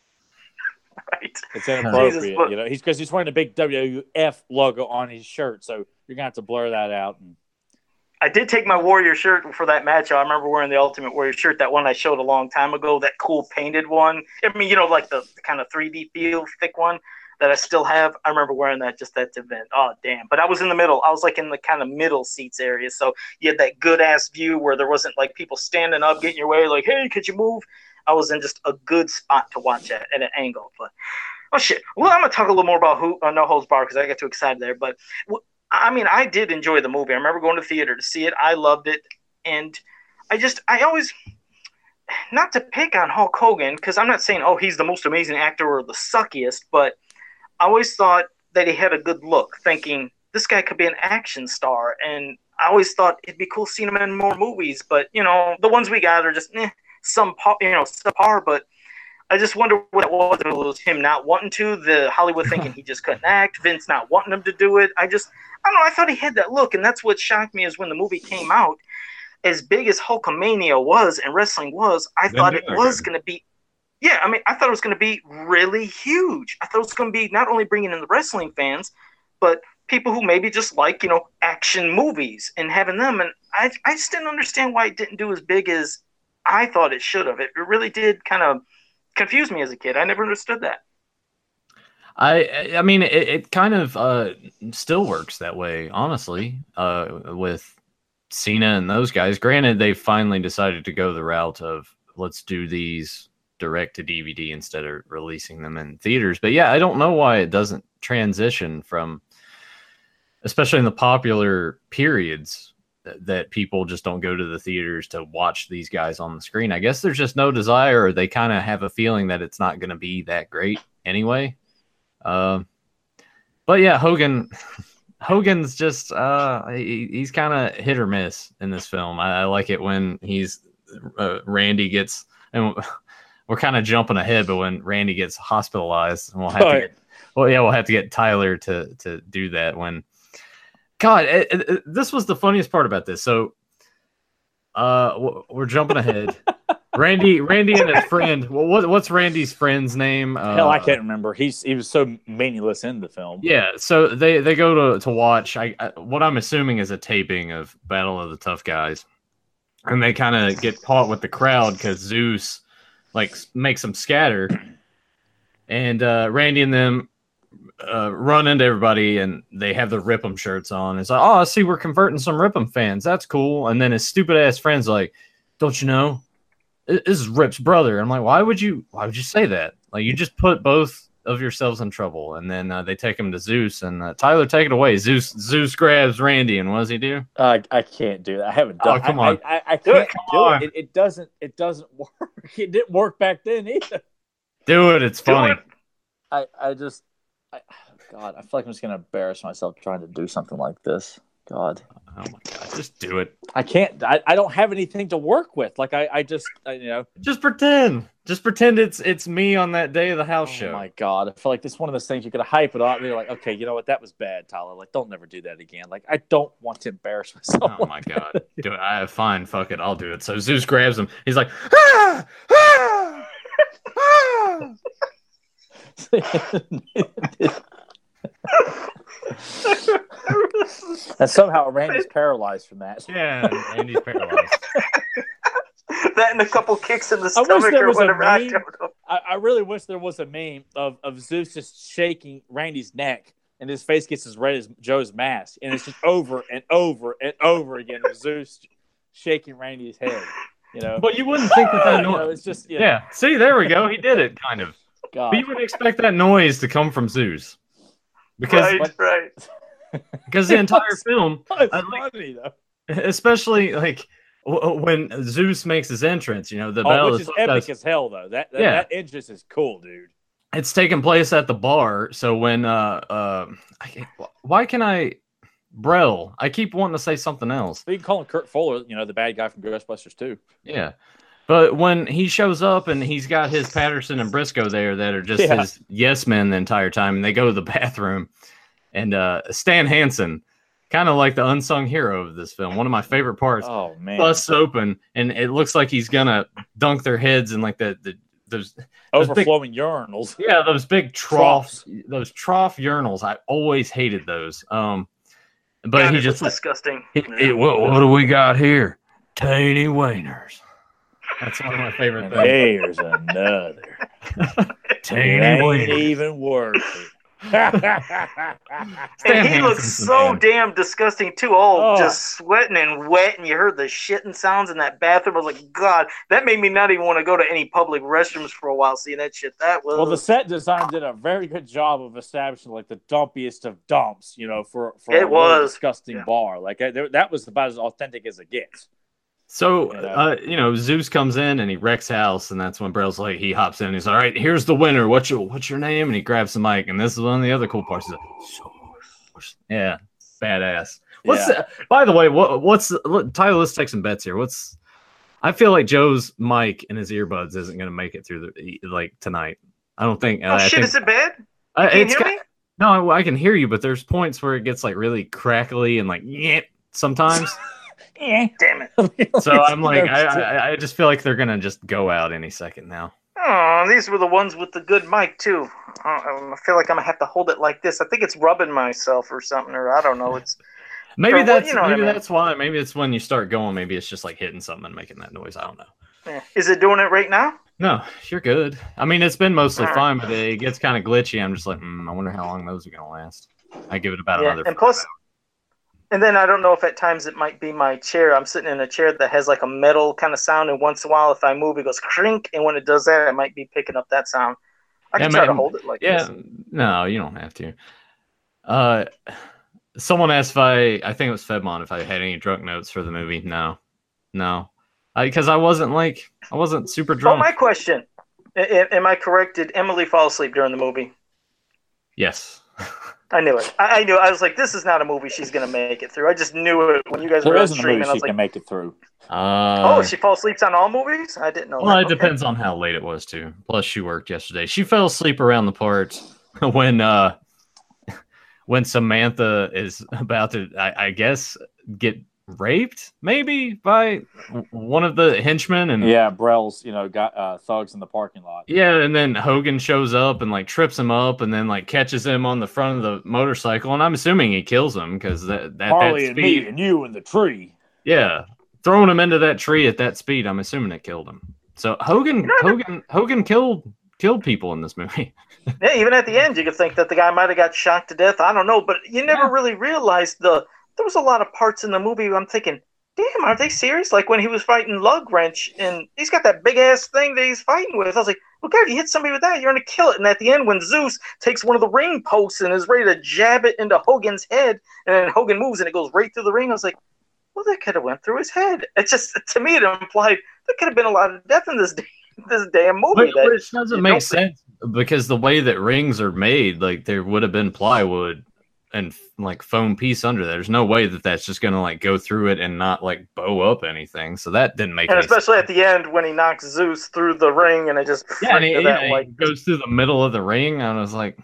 Right. It's inappropriate, Jesus, but- you know. He's because he's wearing a big W W F logo on his shirt, so you're gonna have to blur that out. And I did take my Warrior shirt for that match. I remember wearing the Ultimate Warrior shirt, that one I showed a long time ago, that cool painted one. I mean, you know, like the, the kind of three D feel, thick one that I still have. I remember wearing that just at the event. Oh, damn. But I was in the middle. I was like in the kind of middle seats area. So you had that good-ass view where there wasn't like people standing up, getting your way, like, hey, could you move? I was in just a good spot to watch at, at an angle. But, oh, shit. Well, I'm going to talk a little more about who uh, No Holds Barred because I got too excited there. But, well, I mean, I did enjoy the movie. I remember going to theater to see it. I loved it. And I just, I always, not to pick on Hulk Hogan, because I'm not saying, oh, he's the most amazing actor or the suckiest, but I always thought that he had a good look, thinking this guy could be an action star. And I always thought it'd be cool seeing him in more movies. But, you know, the ones we got are just, eh, some, you know, subpar, but I just wonder what it was. It was him not wanting to, the Hollywood thinking he just couldn't act, Vince not wanting him to do it. I just, I don't know, I thought he had that look, and that's what shocked me is when the movie came out, as big as Hulkamania was and wrestling was, I Then thought do it it was again. going to be, Yeah, I mean, I thought it was going to be really huge. I thought it was going to be not only bringing in the wrestling fans, but people who maybe just like, you know, action movies and having them. And I, I just didn't understand why it didn't do as big as I thought it should have. It really did kind of confuse me as a kid. I never understood that. I I mean, it, it kind of uh, still works that way, honestly, uh, with Cena and those guys. Granted, they finally decided to go the route of let's do these direct to D V D instead of releasing them in theaters. But yeah, I don't know why it doesn't transition from, especially in the popular periods, that, that people just don't go to the theaters to watch these guys on the screen. I guess there's just no desire, or they kind of have a feeling that it's not going to be that great anyway. Um, but yeah, Hogan, Hogan's just, uh, he, he's kind of hit or miss in this film. I, I like it when he's, uh, Randy gets, and we're kind of jumping ahead, but when Randy gets hospitalized, and we'll have oh, to get, well, yeah, we'll have to get Tyler to to do that. When, God, it, it, this was the funniest part about this. So, uh, we're jumping ahead. Randy, Randy, and his friend. Well, what, what's Randy's friend's name? Uh, Hell, I can't remember. He's he was so meaningless in the film. Yeah, so they they go to to watch. I, I what I'm assuming is a taping of Battle of the Tough Guys, and they kind of get caught with the crowd because Zeus like makes them scatter, and uh, Randy and them uh, run into everybody, and they have the Rip 'em shirts on. It's like, oh, I see, we're converting some Rip 'em fans. That's cool. And then his stupid ass friend's like, don't you know? This is Rip's brother. I'm like, why would you? Why would you say that? Like, you just put both of yourselves in trouble. And then uh, they take him to Zeus, and uh, Tyler, take it away. Zeus, Zeus grabs Randy, and what does he do? Uh, I can't do that. I haven't done. Oh, come I, on, I, I, I can't do it. It, it doesn't. It doesn't work. It didn't work back then either. Do it. It's funny. Do it. I, I just, I, God, I feel like I'm just gonna embarrass myself trying to do something like this. God. Oh my God! Just do it. I can't. I, I don't have anything to work with. Like I, I just, I, you know. Just pretend. Just pretend it's it's me on that day of the house oh show. Oh my God! I feel like this is one of those things you could hype it up. And you're like, okay, you know what? That was bad, Tyler. Like, don't never do that again. Like, I don't want to embarrass myself. Oh my God! Do it. I fine. Fuck it. I'll do it. So Zeus grabs him. He's like, ah, ah, ah. And somehow Randy's paralyzed from that. Yeah, Randy's paralyzed. That and a couple kicks in the I stomach or whatever. I, meme, I, I really wish there was a meme of, of Zeus just shaking Randy's neck, and his face gets as red as Joe's mask, and it's just over and over and over again of Zeus shaking Randy's head. You know, but you wouldn't think that that noise. You know, it's just you know. Yeah. See, there we go. He did it, kind of. God. But you would expect that noise to come from Zeus, because right, right. Because the entire film, it's uh, funny though, especially like w- when Zeus makes his entrance, you know, the oh, battle which is epic guys, as hell though. That that, yeah. that entrance is cool, dude. It's taking place at the bar, so when uh uh, I, why can I, Brel? I keep wanting to say something else. You can call him Kurt Fuller, you know, the bad guy from Ghostbusters too. Yeah. But when he shows up and he's got his Patterson and Briscoe there that are just yeah. his yes men the entire time, and they go to the bathroom, and uh, Stan Hansen, kind of like the unsung hero of this film, one of my favorite parts, oh man, busts open, and it looks like he's gonna dunk their heads in like the, the those, those overflowing big, urinals. Yeah, those big troughs, Troughs. those trough urinals. I always hated those. Um, but God, he just disgusting. He, he, what, what do we got here? Teeny Wainers. That's one of my favorite things. Here's another. Teeny ain't Wainers. even worth it. And he looks so man. damn disgusting too. Oh, oh, just sweating and wet, and you heard the shitting sounds in that bathroom. I was like, God, that made me not even want to go to any public restrooms for a while. Seeing that shit, that was well. The set design did a very good job of establishing like the dumpiest of dumps, you know, for for it a was really disgusting yeah. bar. Like that was about as authentic as it gets. So, uh, you know, Zeus comes in and he wrecks house, and that's when Brell's like, he hops in and he's all right, here's the winner. What's your what's your name? And he grabs the mic, and this is one of the other cool parts. He's like, yeah, badass. What's yeah. the, by the way, what what's look, Tyler? Let's take some bets here. What's I feel like Joe's mic and his earbuds isn't going to make it through the like tonight. I don't think. Oh I shit! think, is it bad? I, Can you it's hear got, me? No, I, I can hear you, but there's points where it gets like really crackly and like yeah sometimes. Eh, damn it. So I'm like, I, I I just feel like they're gonna just go out any second now. Oh, these were the ones with the good mic too. Uh, I feel like I'm gonna have to hold it like this. I think it's rubbing myself or something, or I don't know. It's Maybe for what- that's you know what I maybe mean. that's why. Maybe it's when you start going. Maybe it's just like hitting something and making that noise. I don't know. Yeah. Is it doing it right now? No, you're good. I mean, it's been mostly All right. fine, but it gets kind of glitchy. I'm just like, mm, I wonder how long those are gonna last. I give it about Yeah, another. and five plus, hours. and then I don't know if at times it might be my chair. I'm sitting in a chair that has like a metal kind of sound, and once in a while, if I move, it goes crink, and when it does that, it might be picking up that sound. I can Yeah, try to man, hold it like yeah, this. no, you don't have to. Uh, someone asked if I, I think it was Fedmon, if I had any drunk notes for the movie. No, no, because I, I wasn't like I wasn't super Oh, drunk. my question: A- a- Am I correct? Did Emily fall asleep during the movie? Yes. I knew it. I, I knew. I was like, this is not a movie she's gonna make it through. I just knew it when you guys There were isn't a movie streaming. I she was like, can make it through. Uh, oh, she falls asleep on all movies? I didn't know well, that. it Okay. depends on how late it was too. Plus, she worked yesterday. She fell asleep around the part when uh when Samantha is about to, I, I guess, get raped, maybe by one of the henchmen, and Yeah, Brell's, you know, got uh, thugs in the parking lot. yeah, and then Hogan shows up and like trips him up, and then like catches him on the front of the motorcycle, and I'm assuming he kills him because that that, Harley that and me speed, and you in the tree. yeah, throwing him into that tree at that speed, I'm assuming it killed him. So Hogan, You know, Hogan, Hogan killed killed people in this movie. Yeah, even at the end, you could think that the guy might have got shot to death. I don't know, but you never Yeah. really realized the. There was a lot of parts in the movie where I'm thinking, damn, are they serious? Like when he was fighting Lug Wrench, and he's got that big ass thing that he's fighting with. I was like, well, God, if you hit somebody with that, you're gonna kill it. And at the end, when Zeus takes one of the ring posts and is ready to jab it into Hogan's head, and then Hogan moves and it goes right through the ring, I was like, well, that could have went through his head. It just, to me, it implied there could have been a lot of death in this this damn movie. But, that which doesn't you make don't see. sense because the way that rings are made, like there would have been plywood and like foam piece under there. There's no way that that's just gonna like go through it and not like bow up anything. So that didn't make And any especially sense. at the end when he knocks Zeus through the ring and it just Yeah, and freaked he, to that yeah, like he goes through the middle of the ring, and I was like,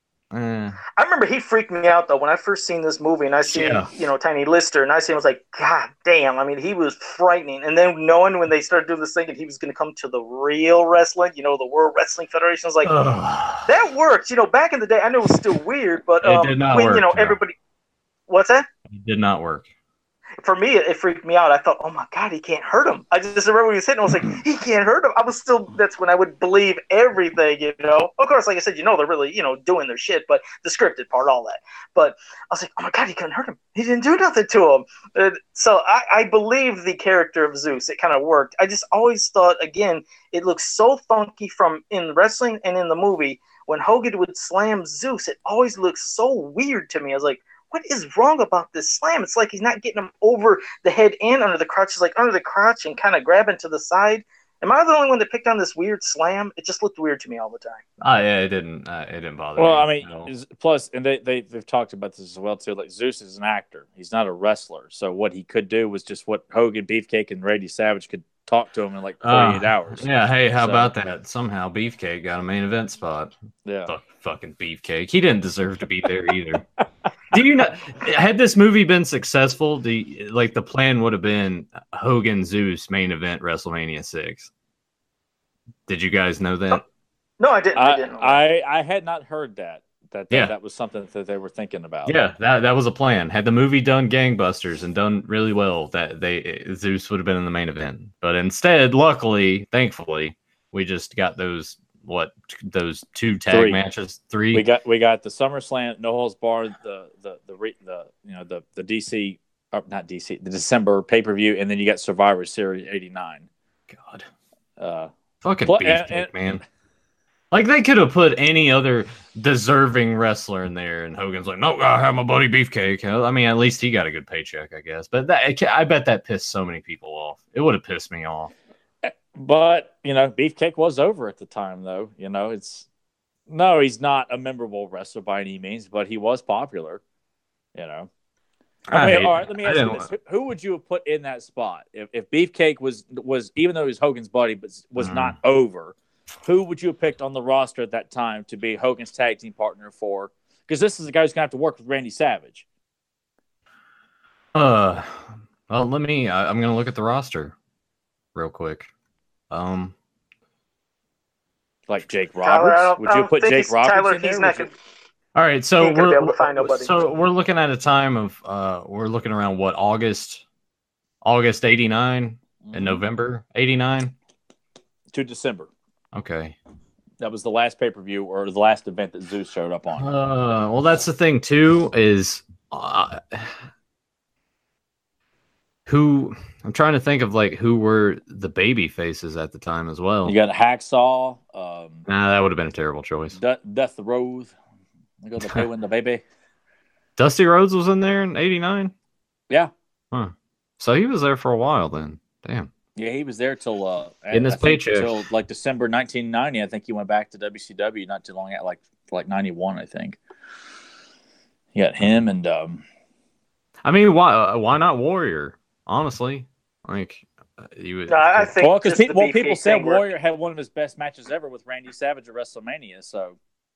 eh. I remember he freaked me out though when I first seen this movie and I seen Yeah. you know Tiny Lister and I seen him, I was like, God damn! I mean, he was frightening. And then knowing when they started doing this thing and he was going to come to the real wrestling, you know, the World Wrestling Federation, I was like, Ugh. that worked. You know, back in the day, I know it was still weird, but It um, did not when work, you know no. everybody, what's that? It did not work. For me, it, it freaked me out. I thought, oh my God, he can't hurt him. I just remember when he was hitting, I was like, he can't hurt him. I was still, that's when I would believe everything, you know. Of course, like I said, you know, they're really, you know, doing their shit, but the scripted part, all that. But I was like, oh my God, he couldn't hurt him. He didn't do nothing to him. Uh, so I, I believe the character of Zeus. It kind of worked. I just always thought, again, it looks so funky from in wrestling and in the movie. When Hogan would slam Zeus, it always looks so weird to me. I was like, what is wrong about this slam? It's like he's not getting him over the head and under the crotch. It's like under the crotch and kind of grabbing to the side. Am I the only one that picked on this weird slam? It just looked weird to me all the time. Oh yeah, it didn't. Uh, it didn't bother Well, me. I mean, at all. is- plus, and they, they, they've talked about this as well, too. Like, Zeus is an actor. He's not a wrestler. So what he could do was just what Hogan, Beefcake, and Randy Savage could talk to him in like forty-eight Uh, hours. Yeah, hey, how So- about that? Somehow Beefcake got a main event spot. Yeah. Fuck, fucking Beefcake. He didn't deserve to be there either. Do you know? Had this movie been successful, the like the plan would have been Hogan Zeus main event WrestleMania six. Did you guys know that? No, I didn't. I, I, didn't. Know that. I, I had not heard that. That, that, Yeah. that was something that they were thinking about. Yeah, that that was a plan. Had the movie done gangbusters and done really well, that they Zeus would have been in the main event. But instead, luckily, thankfully, we just got those what those two tag Three. matches, three. We got we got the SummerSlam, No Holds Barred, the the the re- the you know the the D C, or not D C, the December pay per view, and then you got Survivor Series eighty-nine. God, Uh, fucking Pl- Beefcake, and- and- man. Like they could have put any other deserving wrestler in there, and Hogan's like, "No, I have my buddy Beefcake." I mean, at least he got a good paycheck, I guess. But that I bet that pissed so many people off. It would have pissed me off. But you know, Beefcake was over at the time, though. You know, it's no, he's not a memorable wrestler by any means, but he was popular. You know. I mean, hate- all right. Let me I ask you didn't this: who, who would you have put in that spot if, if Beefcake was was even though he was Hogan's buddy, but was Mm. not over? Who would you have picked on the roster at that time to be Hogan's tag team partner for? Because this is the guy who's gonna have to work with Randy Savage. Uh, well, let me. I, I'm gonna look at the roster real quick. Um, Like Jake Tyler, I Roberts? don't, Would I you don't put think Jake he's, Roberts Tyler, in there? he's Would not you- gonna, All right, so Ain't gonna we're be able to find nobody. so we're looking at a time of uh we're looking around what August August eighty-nine and Mhm. November eighty-nine. To December. Okay. That was the last pay per view or the last event that Zeus showed up on. Uh, well, that's the thing too. Is uh, who I'm trying to think of like who were the baby faces at the time as well. You got Hacksaw, um, Nah, that would have been a terrible choice. De- Death Row. We got the pay win the baby. Dusty Rhodes was in there in eighty-nine. Yeah, Huh. So he was there for a while then. Damn. yeah, he was there till uh, Getting his I think paycheck. till like December nineteen ninety. I think he went back to W C W not too long at like like ninety-one. I think. You got him and um, I mean, why uh, why not Warrior? Honestly, like uh, you would. no, I think well, because just the well, people Beefcake said thing worked. Warrior had one of his best matches ever with Randy Savage at WrestleMania. So,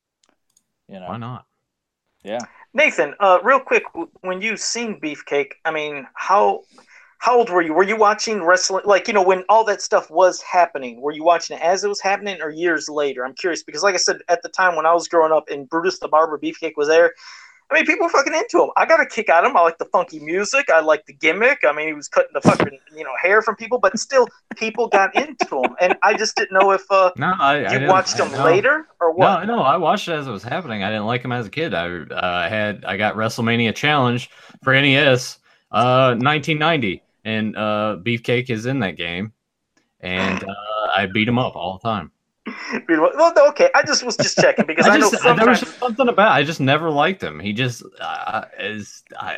you know, Why not? yeah. Nathan, uh, real quick, w- when you seen Beefcake, I mean, how how old were you? Were you watching wrestling? Like, you know, when all that stuff was happening, were you watching it as it was happening or years later? I'm curious because, like I said, at the time when I was growing up and Brutus the Barber Beefcake was there, I mean, people were fucking into him. I got a kick out of him. I like the funky music. I like the gimmick. I mean, he was cutting the fucking, you know, hair from people, but still, people got into him. And I just didn't know if uh, No, I, I you didn't- watched I- him no. later or what. No, no, I watched it as it was happening. I didn't like him as a kid. I uh, had I got WrestleMania Challenge for N E S, uh, nineteen ninety, and uh, Beefcake is in that game, and uh, I beat him up all the time. Well, okay, I just was just checking because I, I just know there was sometimes. just something about I just never liked him. He just uh, is I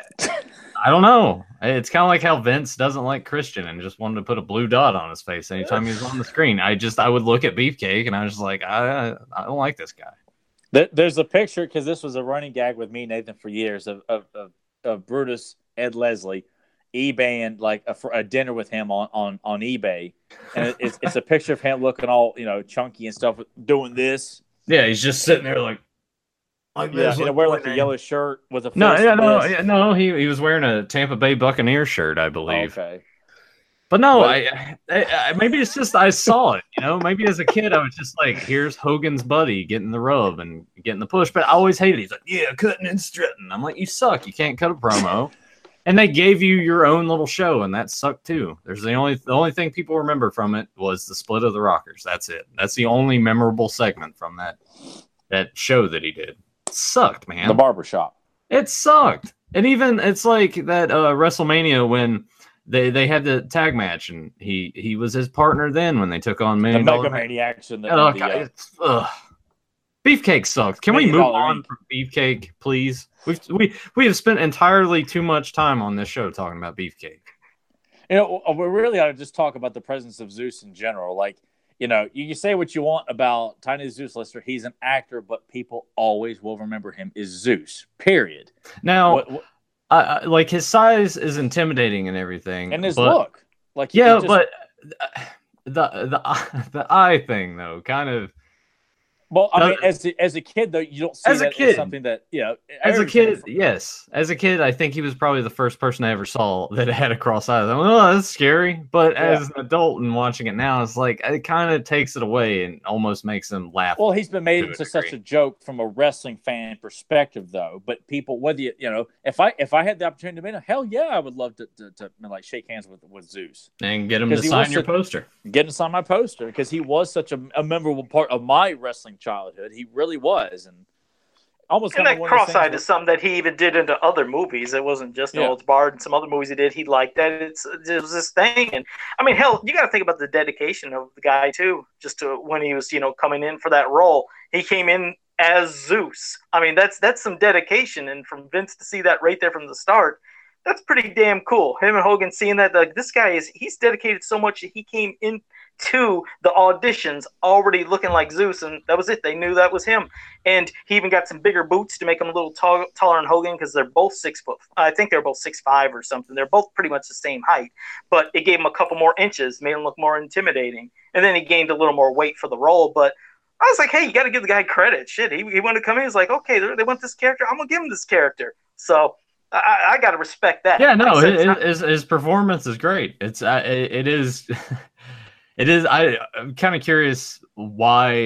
I don't know. It's kind of like how Vince doesn't like Christian and just wanted to put a blue dot on his face anytime he was on the screen. I just I would look at Beefcake and I was just like I I don't like this guy. There- There's a picture because this was a running gag with me, and Nathan, for years of of, of, of Brutus, Ed Leslie, eBaying like a, for a dinner with him on, on, on eBay, and it- it's it's a picture of him looking all you know chunky and stuff, doing this. Yeah, he's just sitting there like like Yeah, this. you know, like, wearing like a pointing. yellow shirt with a No, fist yeah, and no, this. yeah, no. He he was wearing a Tampa Bay Buccaneer shirt, I believe. Okay. But no, But- I, I, I maybe it's just I saw it. You know, maybe as a kid I was just like, here's Hogan's buddy getting the rub and getting the push. But I always hated it. He's like, yeah, cutting and strutting. I'm like, you suck. You can't cut a promo. And they gave you your own little show, and that sucked too. There's the only the only thing people remember from it was the split of the Rockers. That's it. That's the only memorable segment from that that show that he did. It sucked, man. The barbershop. It sucked. And even it's like that uh, WrestleMania when they, they had the tag match and he, he was his partner then when they took on The Million Mega Dollar Maniacs and the, Oh, and the, God, uh, it's- ugh. Beefcake sucked. Can we Million move Dollar on Inc. from Beefcake, please? We've we we have spent entirely too much time on this show talking about Beefcake. you know, we really ought to just talk about the presence of Zeus in general. Like, you know, you can say what you want about Tiny Zeus Lister. He's an actor, but people always will remember him as Zeus, period. Now, What, what, I, I, like his size is intimidating and everything, and his but, look. Like, he Yeah, just- but uh, the the the eye thing though, kind of. Well, I No, mean, as a, as a kid, though, you don't see As a that kid. as something that, you know. As a everything- kid, yes. As a kid, I think he was probably the first person I ever saw that had a cross eye. I'm like, oh, that's scary. But Yeah. as an adult and watching it now, it's like it kind of takes it away and almost makes him laugh. Well, he's been made To a into such degree. a joke from a wrestling fan perspective, though. But people, whether you, you know, if I if I had the opportunity to meet him, hell yeah, I would love to to, to like shake hands with with Zeus, and get him to 'Cause he sign was your such- poster. get us on my poster because he was such a, a memorable part of my wrestling childhood. He really was, and almost And kind that of one of those cross-eyed things is something that he even did into other movies. It wasn't just Yeah. Old Bard and some other movies he did. He liked that. It's it was this thing, and I mean, hell, you got to think about the dedication of the guy too. Just to when he was, you know, coming in for that role, he came in as Zeus. I mean, that's that's some dedication, and from Vince to see that right there from the start, that's pretty damn cool. Him and Hogan seeing that, like, this guy is he's dedicated so much that he came in to the auditions already looking like Zeus, and that was it. They knew that was him, and he even got some bigger boots to make him a little tall, taller than Hogan because they're both six foot. I think they're both six five or something. They're both pretty much the same height, but it gave him a couple more inches, made him look more intimidating, and then he gained a little more weight for the role. But I was like, hey, you got to give the guy credit. Shit, he he wanted to come in. He's like, okay, they want this character. I'm gonna give him this character. So I, I got to respect that. Yeah, no, Like I said, it's his, not- his his performance is great. It's uh, it, it is, it is. I I'm kind of curious why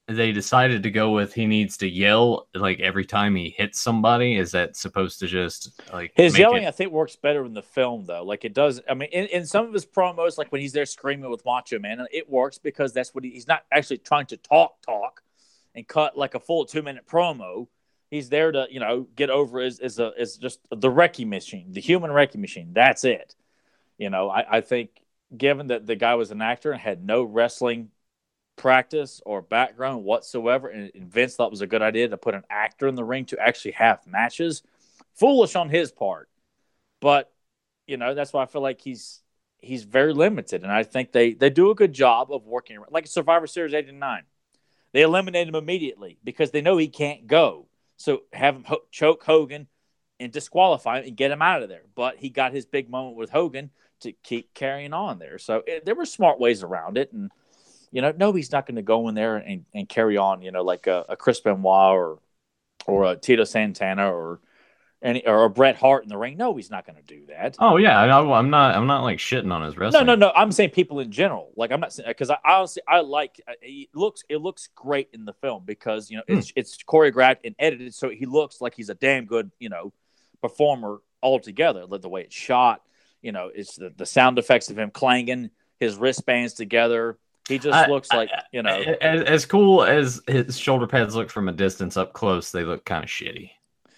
they decided to go with he needs to yell like every time he hits somebody. Is that supposed to just like his yelling? it... I think works better in the film though. Like it does. I mean, in, in some of his promos, like when he's there screaming with Macho Man, it works because that's what he, he's not actually trying to talk talk and cut like a full two minute promo. He's there to, you know, get over as as a as just the wrecking machine, the human wrecking machine. That's it. You know, I, I think given that the guy was an actor and had no wrestling practice or background whatsoever, and Vince thought it was a good idea to put an actor in the ring to actually have matches, foolish on his part. But, you know, that's why I feel like he's he's very limited. And I think they, they do a good job of working around. Like Survivor Series eighty-nine. They eliminate him immediately because they know he can't go. So have him ho- choke Hogan and disqualify him and get him out of there. But he got his big moment with Hogan to keep carrying on there. So it, there were smart ways around it. And, you know, nobody's not going to go in there and, and carry on, you know, like a, a Chris Benoit or or a Tito Santana or any or a Bret Hart in the ring. No, he's not going to do that. Oh yeah, I, I'm not. I'm not like shitting on his wrestling. No, no, no. I'm saying people in general. Like I'm not saying because I, I honestly I like it looks it looks great in the film because you know it's mm. it's choreographed and edited, so he looks like he's a damn good you know performer altogether. The, the way it's shot, you know, it's the, the sound effects of him clanging his wristbands together. He just I, looks like, you know. As, as cool as his shoulder pads look from a distance, up close, they look kind of shitty.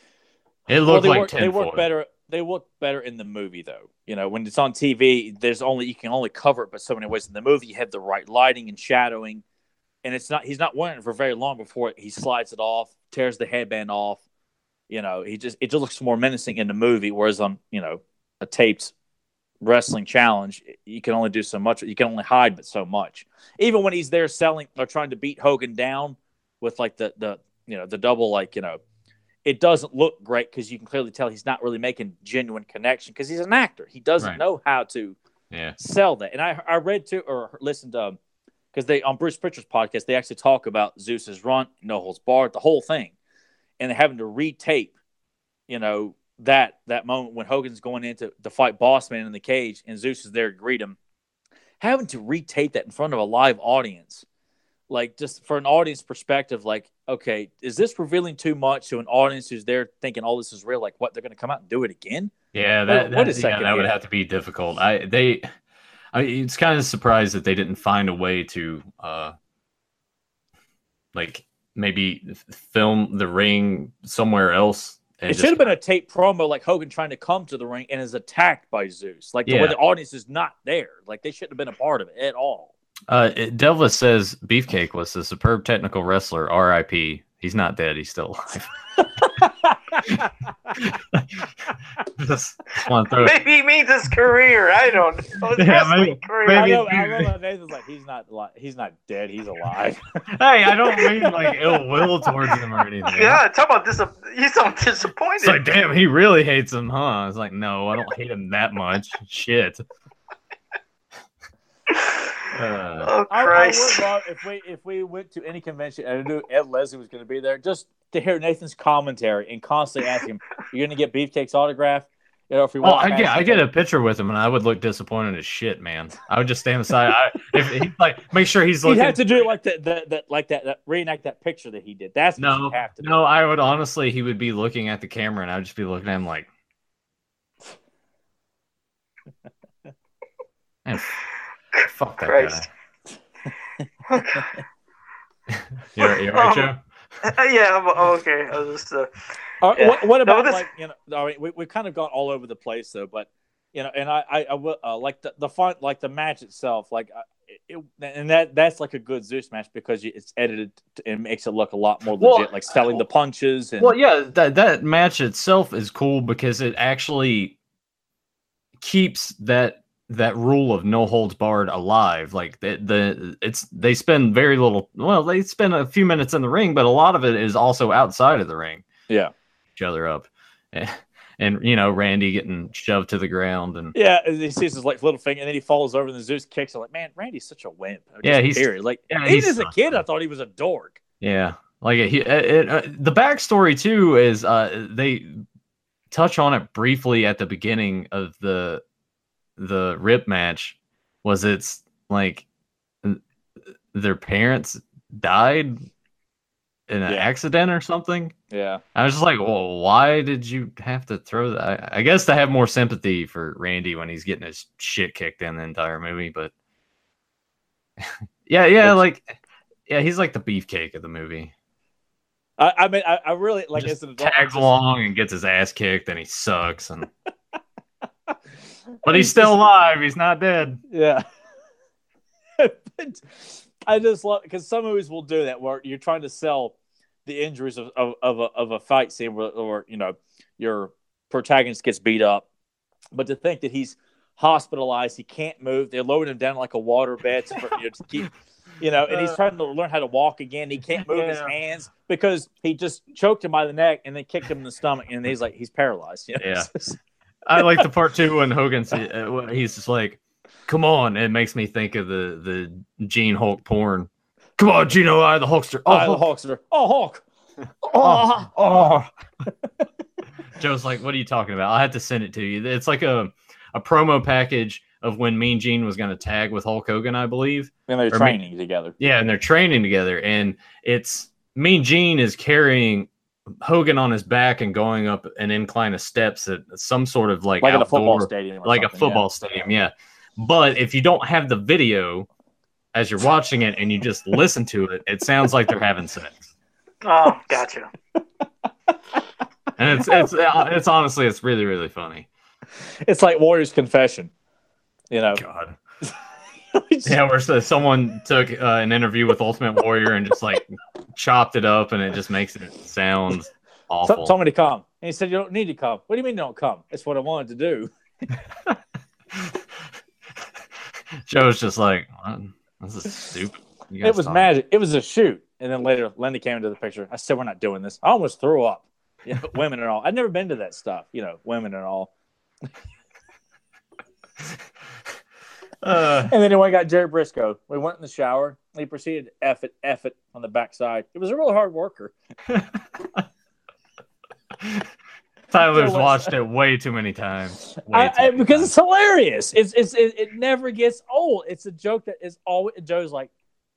It looked well, like work, they work better. They work better in the movie, though. You know, when it's on T V, there's only you can only cover it, but so many ways. In the movie, you have the right lighting and shadowing, and it's not. He's not wearing it for very long before he slides it off, tears the headband off. You know, he just it just looks more menacing in the movie, whereas on you know a taped wrestling challenge, you can only do so much. You can only hide but so much. Even when he's there selling or trying to beat Hogan down with like the the you know the double like you know, it doesn't look great because you can clearly tell he's not really making genuine connection because he's an actor. He doesn't right. know how to yeah. sell that. And I I read to or listened to because they on Bruce Pritchard's podcast they actually talk about Zeus's run, no holds barred, the whole thing, and they're having to retape, you know. That that moment when Hogan's going in to, to fight Bossman in the cage and Zeus is there to greet him, having to retape that in front of a live audience, like just for an audience perspective, like, okay, is this revealing too much to an audience who's there thinking all this is real? Like, what, they're going to come out and do it again? Yeah, that, what, that, what yeah, that would have to be difficult. I they, I it's kind of surprised that they didn't find a way to, uh, like maybe film the ring somewhere else. It should have been a tape promo like Hogan trying to come to the ring and is attacked by Zeus. Like, the yeah. way the audience is not there. Like, they shouldn't have been a part of it at all. Uh, Delvis says Beefcake was a superb technical wrestler, R I P He's not dead. He's still alive. just, just want to throw maybe he means his career. I don't know. His yeah, maybe, career. maybe, I know. I know that Nathan's like he's not. He's not dead. He's alive. Hey, I don't mean like ill will towards him or anything. Yeah, talk about dis- He's so disappointed. It's like, damn, he really hates him, huh? I was like, no, I don't hate him that much. Shit. Uh, oh Christ! I, I would love if we if we went to any convention and I knew Ed Leslie was going to be there, just to hear Nathan's commentary and constantly ask him, "You're going to get Beefcake's autograph?" You know, if we oh, walk I get I him, get a picture with him, and I would look disappointed as shit, man. I would just stand aside. I, if he's like, make sure he's looking. He'd have to do like that, that, that like that, that, reenact that picture that he did. That's what no, you have to do. No, I would honestly, he would be looking at the camera, and I would just be looking at him like, man, fuck that Christ. guy. you're, you're right, Joe? Um, yeah, I'm, okay. I was just. Uh, uh, yeah. what, what about no, this... like you know? I mean, we we've kind of gone all over the place though, but you know, and I I, I will uh, like the the fun like the match itself, like uh, it, and that that's like a good Zeus match because it's edited and makes it look a lot more legit, well, like selling the punches. And well, yeah, that that match itself is cool because it actually keeps that. that rule of no holds barred alive. Like the, the it's they spend very little well they spend a few minutes in the ring, but a lot of it is also outside of the ring. Yeah, each other up, and, and you know Randy getting shoved to the ground and yeah, and he sees his like little finger and then he falls over and the Zeus kicks him. Like, man, Randy's such a wimp. Yeah, he's period. Like yeah, even as a kid, I thought he was a dork. Yeah, like he, it, it, uh, the backstory too is uh they touch on it briefly at the beginning of the. the rip match was it's like their parents died in an Yeah. accident or something. Yeah. I was just like, well, why did you have to throw that? I, I guess to have more sympathy for Randy when he's getting his shit kicked in the entire movie, but yeah, yeah, Which- like yeah, he's like the beefcake of the movie. I, I mean, I, I really like Just as an adult, tags just- along and gets his ass kicked, and he sucks. And but he's It's still just- alive. He's not dead. Yeah. But I just love because some movies will do that where you're trying to sell the injuries of, of, of, a, of a fight scene where, or, you know, your protagonist gets beat up. But to think that he's hospitalized, he can't move, they're loading him down like a water bed to, you know, to keep, you know, and he's trying to learn how to walk again. He can't move his Yeah. hands because he just choked him by the neck and then kicked him in the stomach. And he's like, he's paralyzed. You know? Yeah. I like the part two when Hogan's uh, he's just like, "Come on!" It makes me think of the the Gene Hulk porn. Come on, Gino, I the Hulkster. Oh, Oh, the Hulk. Hulkster. Oh, Hulk. Oh, oh. Joe's like, "What are you talking about?" I had to send it to you. It's like a a promo package of when Mean Gene was going to tag with Hulk Hogan, I believe. And they're Or training together. Yeah, and they're training together, and it's Mean Gene is carrying Hogan on his back and going up an incline of steps at some sort of like Like at a outdoor, football stadium. Or like a something, football stadium, yeah. But if you don't have the video as you're watching it and you just listen to it, it sounds like they're having sex. Oh, gotcha. And it's it's it's honestly it's really really funny. Yeah. It's like Warrior's Confession. You know. God. Yeah, where so- someone took uh, an interview with Ultimate Warrior and just like chopped it up, and it just makes it sound awful. T- told me to come. And he said, "You don't need to come." What do you mean, don't come? It's what I wanted to do. Joe's just like, what? This is stupid. You guys It was talk- magic. It was a shoot. And then later, Linda came into the picture. I said, "We're not doing this." I almost threw up. Yeah, women and all. I'd never been to that stuff. You know, women and all. Uh, And then when I got Jerry Briscoe, we went in the shower. He proceeded to F it, F it on the backside. It was a real hard worker. Tyler's Joe, watched it way too many times. Way I, too I, many because times. it's hilarious. It's it's it, it never gets old. It's a joke that is always. Joe's like,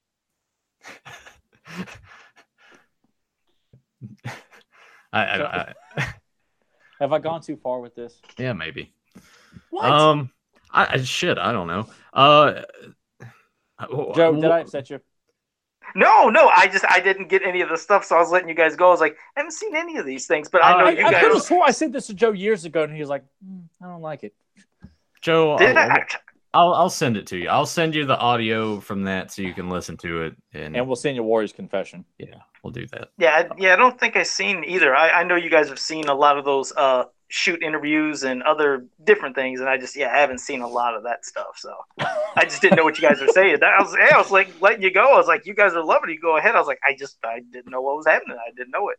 I, I, I, "Have I gone too far with this?" yeah, maybe. What? Um, I, I shit, I don't know. Uh, Joe, did I upset you? No, no, I just I didn't get any of the stuff, so I was letting you guys go. I was like, I haven't seen any of these things, but I know Uh, you I, I could have guys swore I said this to Joe years ago, and he was like, mm, "I don't like it." Joe, did. I'll, I, I'll I'll send it to you. I'll send you the audio from that so you can listen to it, and, And we'll send you Warrior's Confession. yeah, we'll do that. yeah, I, yeah, I don't think I've seen either. I, I know you guys have seen a lot of those uh, shoot interviews and other different things, and I just yeah, I haven't seen a lot of that stuff. So I just didn't know what you guys were saying. That, I was, yeah, I was like letting you go. I was like, you guys are loving it. You go ahead. I was like, I just I didn't know what was happening. I didn't know it.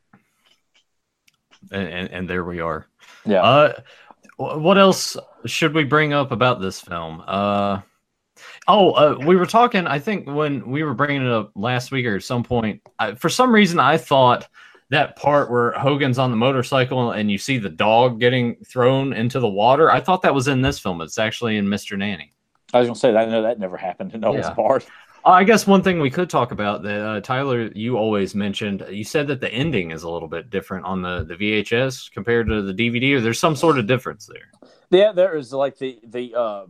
And and, and there we are. Yeah. Uh, wh- what else should we bring up about this film? Uh, oh, uh, we were talking. I think when we were bringing it up last week or at some point, I, for some reason, I thought that part where Hogan's on the motorcycle and you see the dog getting thrown into the water. I thought that was in this film. It's actually in Mister Nanny. I was gonna say that. I know that never happened in Noel's Yeah. part. Uh, I guess one thing we could talk about that uh, Tyler, you always mentioned. You said that the ending is a little bit different on the, the V H S compared to the D V D, or there's some sort of difference there. Yeah, there is like the the uh,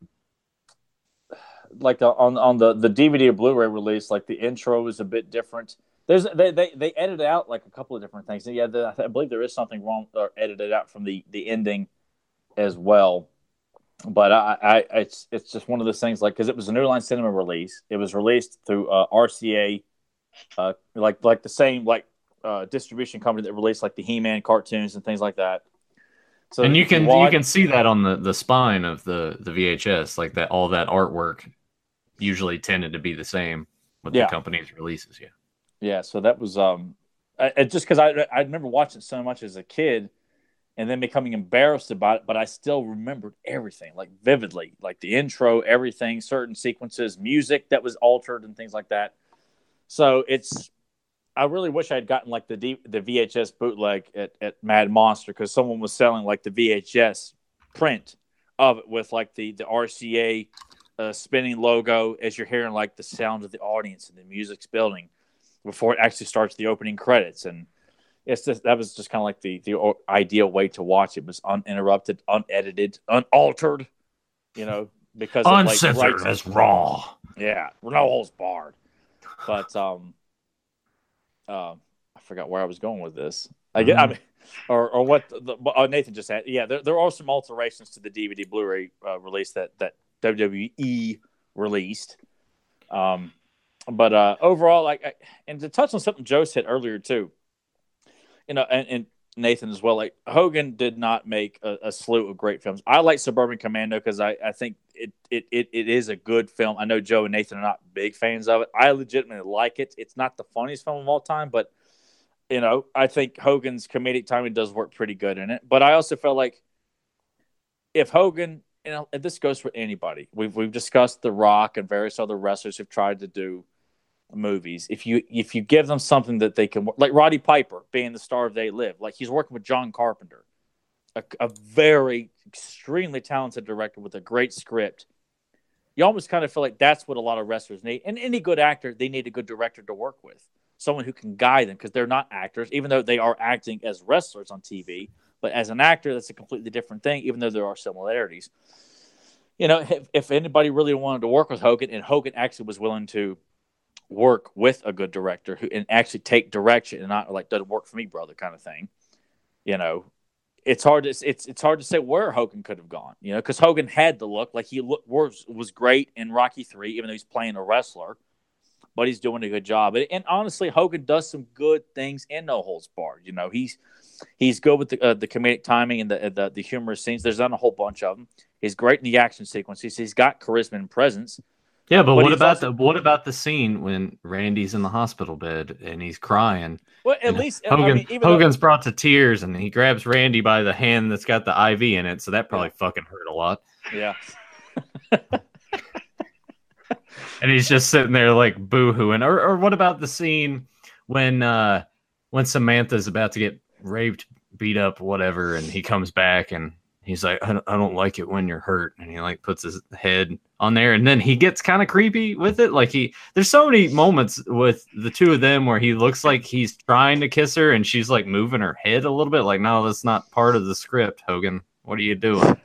like the on on the the D V D or Blu-ray release, like the intro is a bit different. There's they they they edit out like a couple of different things. Yeah, the, I believe there is something wrong or edited out from the the ending as well. But I, I it's it's just one of those things like because it was a New Line Cinema release. It was released through uh, R C A, uh, like like the same like uh, distribution company that released like the He-Man cartoons and things like that. So And you if can watch- you can see that on the, the spine of the, the V H S, like that all that artwork usually tended to be the same with Yeah. the company's releases. Yeah. Yeah, so that was um, I, it just because I I remember watching it so much as a kid, and then becoming embarrassed about it, but I still remembered everything like vividly, like the intro, everything, certain sequences, music that was altered, and things like that. So it's, I really wish I had gotten like the D, the V H S bootleg at, at Mad Monster because someone was selling like the V H S print of it with like the the R C A uh, spinning logo as you're hearing like the sound of the audience and the music's building. before it actually starts the opening credits, and it's just, that was just kind of like the the ideal way to watch it. It was uninterrupted, unedited, unaltered, you know, because of uncensored like, right, as raw. Yeah, no holds barred. But um, uh, I forgot where I was going with this. I get, I mean, or or what the, oh, Nathan just said. Yeah, there there are some alterations to the D V D Blu-ray uh, release that that W W E released. Um, but uh, overall, like, I, and to touch on something Joe said earlier too, you know, and, and Nathan as well. Like, Hogan did not make a, a slew of great films. I like Suburban Commando because I, I think it, it it it is a good film. I know Joe and Nathan are not big fans of it. I legitimately like it. It's not the funniest film of all time, but you know, I think Hogan's comedic timing does work pretty good in it. But I also felt like if Hogan, you know, and this goes for anybody. We've we've discussed The Rock and various other wrestlers who've tried to do movies. If you if you give them something that they can, like Roddy Piper being the star of They Live, like he's working with John Carpenter, a, a very extremely talented director with a great script. You almost kind of feel like that's what a lot of wrestlers need. And any good actor, they need a good director to work with. Someone who can guide them, because they're not actors, even though they are acting as wrestlers on T V. But as an actor, that's a completely different thing, even though there are similarities. You know, if, if anybody really wanted to work with Hogan, and Hogan actually was willing to work with a good director who and actually take direction and not like, doesn't work for me, brother, kind of thing. You know, it's hard to it's it's hard to say where Hogan could have gone. You know, because Hogan had the look, like he look, was was great in Rocky three, even though he's playing a wrestler. But he's doing a good job. And, and honestly, Hogan does some good things in No Holds Barred. You know, he's he's good with the uh, the comedic timing and the, the the humorous scenes. There's not a whole bunch of them. He's great in the action sequences. He's got charisma and presence. Yeah, but, but what about also, the what about the scene when Randy's in the hospital bed and he's crying? Well, at least Hogan, I mean, even Hogan's though, brought to tears, and he grabs Randy by the hand that's got the I V in it. So that probably yeah. fucking hurt a lot. Yeah. And he's just sitting there like boo-hooing. Or, or what about the scene when uh, when Samantha's about to get raped, beat up, whatever, and he comes back and he's like, I don't, I don't like it when you're hurt. And he like puts his head on there, and then he gets kind of creepy with it. Like he, there's so many moments with the two of them where he looks like he's trying to kiss her and she's like moving her head a little bit. Like, no, that's not part of the script, Hogan. What are you doing?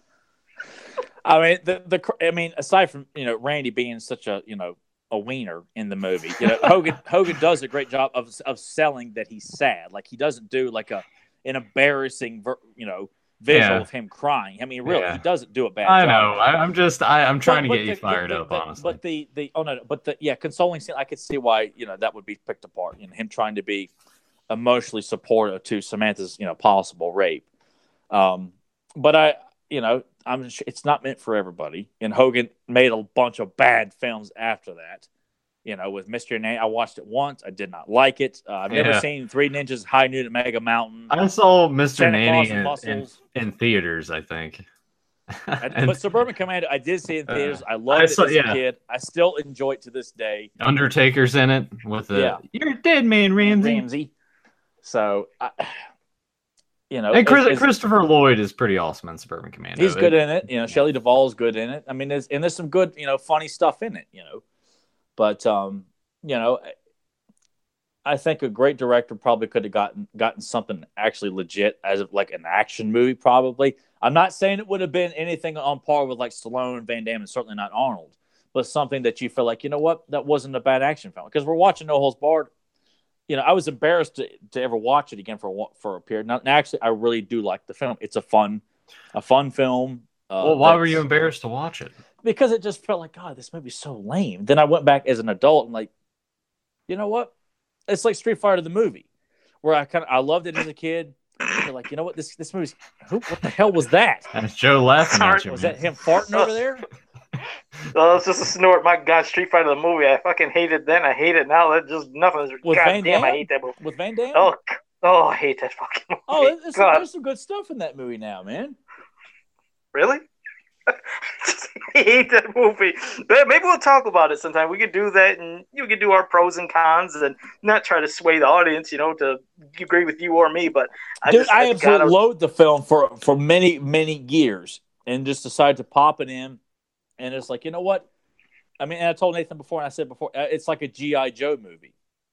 I mean, the the I mean, aside from you know Randy being such a you know a wiener in the movie, you know Hogan Hogan does a great job of of selling that he's sad. Like he doesn't do like a an embarrassing you know visual yeah. of him crying. I mean, really, yeah. he doesn't do a bad I job. know. I, I'm just I, I'm trying but, to get the, you fired the, up, the, honestly. But the the oh no, but the yeah consoling scene, I could see why you know that would be picked apart. You know, him trying to be emotionally supportive to Samantha's you know possible rape. Um, but I you know. I'm sure it's not meant for everybody. And Hogan made a bunch of bad films after that. You know, with Mister Nanny, I watched it once. I did not like it. Uh, I've never yeah. seen Three Ninjas, High Noon at Mega Mountain. I saw Mister Nanny in, in, in theaters, I think. and, but Suburban Commando, I did see it in theaters. Uh, I loved I saw, it as yeah. a kid. I still enjoy it to this day. Undertaker's in it with the yeah. "You're a dead man, Ramsey." Ramsey. So. I, You know, and Chris, it's, Christopher Lloyd is pretty awesome in Suburban Commando. He's good in it. You know, Shelley Duvall's good in it. I mean, there's and there's some good, you know, funny stuff in it. You know, but um, you know, I think a great director probably could have gotten gotten something actually legit as of like an action movie. Probably, I'm not saying it would have been anything on par with like Stallone and Van Damme, and certainly not Arnold, but something that you feel like, you know what, that wasn't a bad action film because we're watching No Holds Barred. You know, I was embarrassed to, to ever watch it again for a, for a period. Now, actually, I really do like the film. It's a fun, a fun film. Uh, well, why were you embarrassed to watch it? Because it just felt like, God, this movie's so lame. Then I went back as an adult and like, you know what? It's like Street Fighter the movie, where I kind of I loved it as a kid. You're like, you know what? This this movie's who, what the hell was that? That's Joe laughing at you. Was man. that him farting over there? Oh, it's just a snort. My God, Street Fighter the movie. I fucking hate it then. I hate it now. That just nothing. With God Van damn, Damme? I hate that movie. With Van Damme? Oh, oh, I hate that fucking movie. Oh, there's some, there's some good stuff in that movie now, man. Really? I hate that movie. But maybe we'll talk about it sometime. We could do that, and you could do our pros and cons, and not try to sway the audience, you know, to agree with you or me. But I dude, just, I, I absolutely gotta... loathed the film for for many many years, and just decided to pop it in, and it's like, you know what? I mean, and I told Nathan before, and I said before, it's like a G I. Joe movie.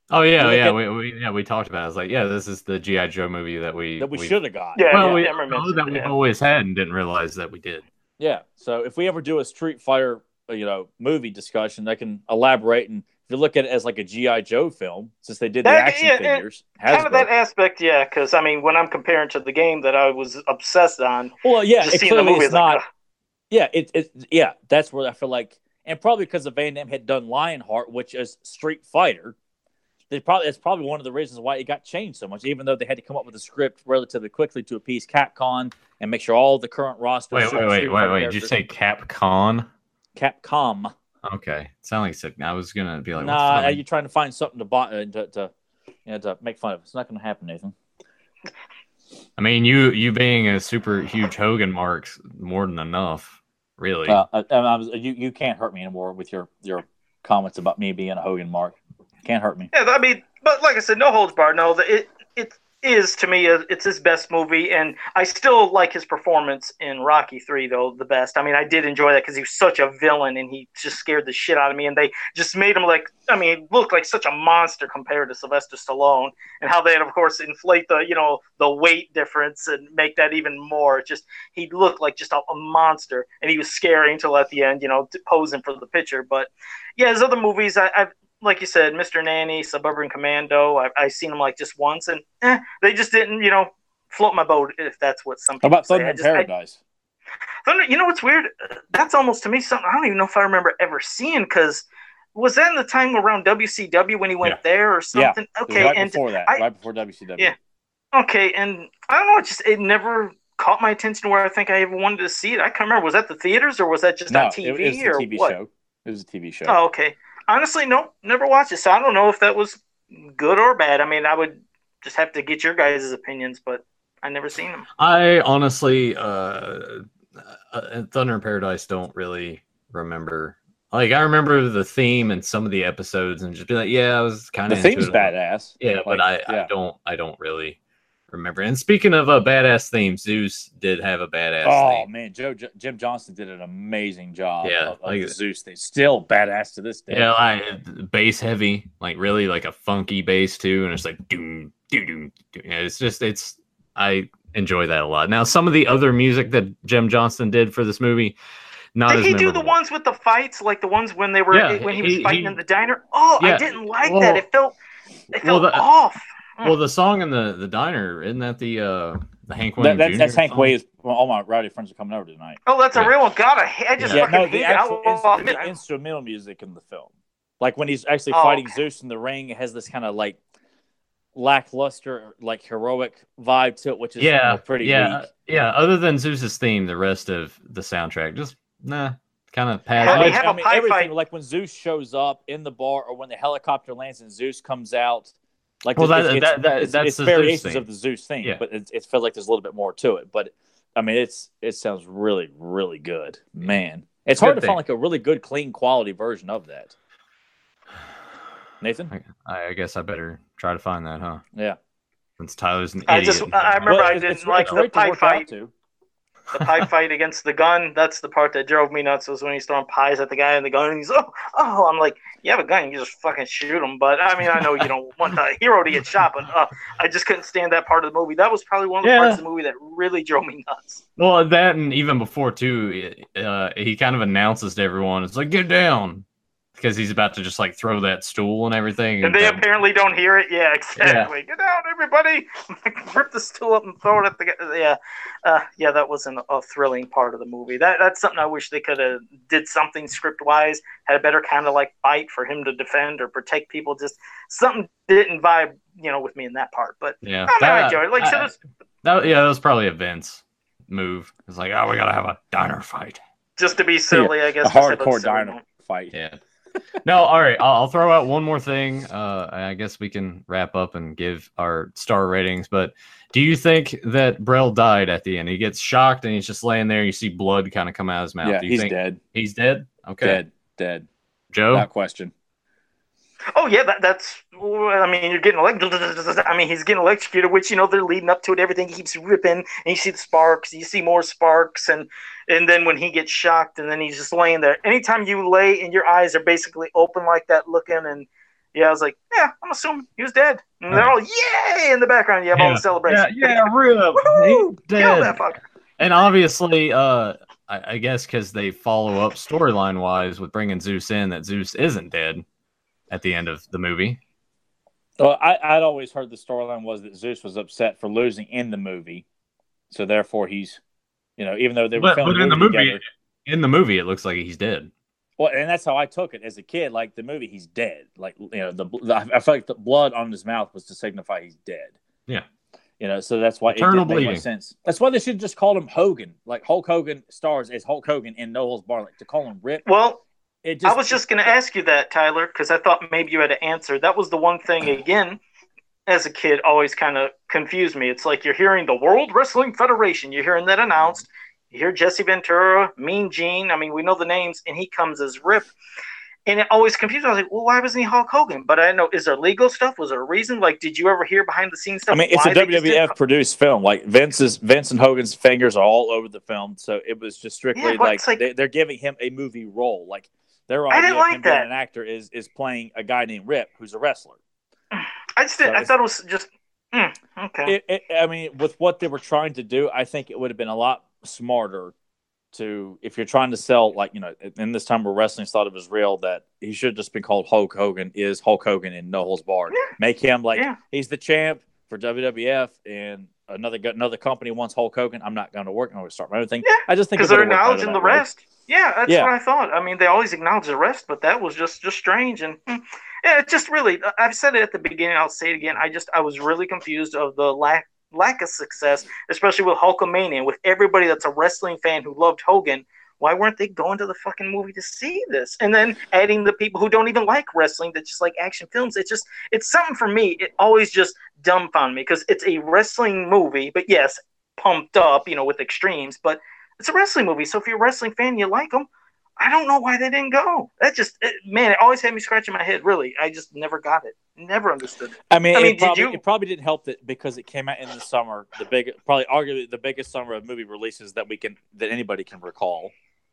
Oh yeah, look yeah, at- we, we yeah we talked about it. I was like, yeah, this is the G I. Joe movie that we that we we've- should have got. Yeah, Well, yeah, we I remember know that mentioning we've that. always had and didn't realize that we did. Yeah. So if we ever do a Street Fighter, you know, movie discussion, I can elaborate. And if you look at it as like a G I. Joe film, since they did the That- action yeah, figures, Kind of Hasbro. that aspect, yeah. Because I mean, when I'm comparing to the game that I was obsessed on, Well, yeah, just it seeing the clearly movie it's is like, not. ugh. Yeah, it, it yeah, that's where I feel like, and probably because the Van Damme had done Lionheart, which is Street Fighter. They probably that's probably one of the reasons why it got changed so much, even though they had to come up with a script relatively quickly to appease Capcom and make sure all the current roster. Wait, Super wait, wait, Street wait, Fighter wait. Did you characters- say Capcom? Capcom? Okay, sound like sick. I was gonna be like, Nah, what's the are fuck? you trying to find something to buy uh, to, to, you know, to make fun of? It's not going to happen, Nathan. I mean, you you being a super huge Hogan mark's more than enough, really. Uh, I, I was, you you can't hurt me anymore with your your comments about me being a Hogan mark. Can't hurt me. Yeah, I mean, but like I said, no holds barred. No, it it is to me, a, it's his best movie, and I still like his performance in Rocky three though the best. I mean, I did enjoy that because he was such a villain, and he just scared the shit out of me, and they just made him like, I mean, look like such a monster compared to Sylvester Stallone, and how they, of course, inflate the you know the weight difference and make that even more. It just he looked like just a, a monster, and he was scary until at the end, you know, posing for the picture. But yeah, his other movies, I, I've like you said, Mister Nanny, Suburban Commando. I've, I've seen them like just once, and eh, they just didn't, you know, float my boat. If that's what some How people about say. Thunder I in just, I, Paradise? Thunder. You know what's weird? That's almost to me something I don't even know if I remember ever seeing. Because was that in the time around W C W when he went Yeah. there or something? It was Okay, right and before that, I- right before W C W. Yeah. okay, and I don't know. It just it never caught my attention where I think I ever wanted to see it. I can't remember. Was that the theaters or was that just No, on T V it, it was a or T V what? show. It was a T V show. Oh, okay. Honestly, no, never watched it, so I don't know if that was good or bad. I mean, I would just have to get your guys' opinions, but I never seen them. I honestly, uh, uh, Thunder in Paradise don't really remember. Like, I remember the theme and some of the episodes, and just be like, yeah, I was kind The of theme's badass. Yeah, but I, Like, yeah. I don't, I don't really remember. And speaking of a badass theme, Zeus did have a badass Oh theme. man, Joe J- Jim Johnston did an amazing job. Yeah, of, of like- the Zeus thing. Still badass to this day. Yeah, like bass heavy, like really like a funky bass too, and it's like doom, doom, doom. doom. Yeah, it's just it's I enjoy that a lot. Now, some of the other music that Jim Johnston did for this movie, not Did as he do the memorable. ones with the fights, like the ones when they were Yeah, when he was he- fighting he- in the diner? Oh, yeah, I didn't like well- that. It felt it well, felt the- off. Well, the song in the the diner isn't that the uh the Hank That, Williams that's, Junior that's Hank song? Wade's. Well, all my rowdy friends are coming over tonight. Oh, that's Yeah. a real one. God, I, I just Yeah, fucking no, hate the it. actual I'll- ins- I'll the admit it. instrumental music in the film, like when he's actually Oh, fighting okay. Zeus in the ring, it has this kind of like lackluster, like heroic vibe to it, which is you Yeah, know, pretty yeah, weak. yeah. Other than Zeus's theme, the rest of the soundtrack just nah, kind of Hell, pads. they Like, have I a mean, pie everything, fight. like when Zeus shows up in the bar, or when the helicopter lands and Zeus comes out. Like Well, it's, that- it's, that- that- it's, that's it's the Zeus variations theme. of the Zeus theme, Yeah. but it, it feels like there's a little bit more to it. But I mean, it's it sounds really, really good, man. It's hard Good to find thing. like a really good, clean, quality version of that. Nathan, I, I guess I better try to find that, huh? yeah. Since Tyler's an I idiot. just- I remember Well, I it's- didn't it's, like it's the great to pie work fight. out to. The pie fight against the gun. That's the part that drove me nuts. Was when he's throwing pies at the guy in the gun, and he's oh, oh. I'm like, you have a gun, you just fucking shoot him. But I mean, I know you don't want the hero to get shot, but uh, I just couldn't stand that part of the movie. That was probably one of the Yeah. parts of the movie that really drove me nuts. Well, that and even before too, uh, he kind of announces to everyone, "It's like get down," because he's about to just like throw that stool and everything. And they um, apparently don't hear it. Yeah, exactly. Get down, everybody! Rip the stool up and throw it at the guy. Yeah, uh, yeah. That wasn't a thrilling part of the movie. That that's something I wish they could have did something script wise. Had a better kind of like fight for him to defend or protect people. Just something didn't vibe, you know, with me in that part. But yeah, I mean, I that- enjoyed it. Like, so I- this, that, yeah, that was probably a Vince move. It's like, oh, we gotta have a diner fight. just to be silly, I guess. A just have hardcore silly dino moment. fight. Yeah. No, all right. I'll, I'll throw out one more thing. Uh, I guess we can wrap up and give our star ratings. But do you think that Brell died at the end? He gets shocked and he's just laying there. You see blood kind of come out of his mouth. Yeah, do you he's think dead. he's dead? Okay. Dead. Dead. Joe? Without question. Oh yeah, that, that's. I mean, you're getting electrocuted. I mean, he's getting electrocuted, which you know they're leading up to it. Everything keeps ripping, and you see the sparks. You see more sparks, and and then when he gets shocked, and then he's just laying there. Anytime you lay and your eyes are basically open like that, looking, and Yeah, I was like, yeah, I'm assuming he was dead. And they're Right. all, yay! In the background, you have all Yeah. the celebration. Yeah, yeah, Rip. Woohoo! He's Kill dead. that fucker. And obviously, uh, I, I guess because they follow up storyline wise with bringing Zeus in, that Zeus isn't dead at the end of the movie. Well, I, I'd always heard the storyline was that Zeus was upset for losing in the movie, so therefore he's, you know, even though they were But, filming but in the the movie, movie, together, in the movie, it looks like he's dead. well, and that's how I took it as a kid. Like the movie, he's dead. Like you know, the, the I felt like the blood on his mouth was to signify he's dead. Yeah, you know, so that's why Eternal it didn't make bleeding. much sense. That's why they should just call him Hogan. Like Hulk Hogan stars as Hulk Hogan in No Holds Barred. Like to call him Rip. Well, it just, I was just going to ask you that, Tyler, because I thought maybe you had to answer. That was the one thing, again, as a kid, always kind of confused me. It's like you're hearing the World Wrestling Federation. You're hearing that announced. You hear Jesse Ventura, Mean Gene. I mean, we know the names, and he comes as Rip. And it always confused me. I was like, well, why wasn't he Hulk Hogan? But I didn't know, is there legal stuff? Was there a reason? Like, did you ever hear behind the scenes stuff? I mean, it's why a they W just W F didn't- produced film. Like Vince's, Vince and Hogan's fingers are all over the film, so it was just strictly Yeah, but like, it's like- they, they're giving him a movie role. Like their I idea didn't of like him being that. an actor is is playing a guy named Rip, who's a wrestler. I just did, So I it's- thought it was just, mm, okay. It, it, I mean, with what they were trying to do, I think it would have been a lot smarter to, if you're trying to sell, like, you know, in this time where wrestling's thought of as real, that he should have just been called Hulk Hogan, is Hulk Hogan in No Holds Barred. Yeah. Make him like, Yeah. he's the champ for W W F, and another another company wants Hulk Hogan. I'm not going to work. I'm going to start my own thing. Yeah, I just think it Because they're would've worked better acknowledging that the way. rest. Yeah, that's Yeah. what I thought. I mean, they always acknowledge the rest, but that was just just strange. And hmm, yeah, it just really, I've said it at the beginning, I'll say it again. I just, I was really confused of the lack lack of success, especially with Hulkamania, with everybody that's a wrestling fan who loved Hogan. Why weren't they going to the fucking movie to see this? And then adding the people who don't even like wrestling, that just like action films. It's just, it's something for me. It always just dumbfounded me because it's a wrestling movie, but yes, pumped up, you know, with extremes, but it's a wrestling movie. So if you're a wrestling fan, you like them. I don't know why they didn't go. That just, it, man, it always had me scratching my head, really. I just never got it. Never understood it. I mean, I mean, it, did probably, you- it probably didn't help that because it came out in the summer, the big, probably arguably the biggest summer of movie releases that we can, that anybody can recall.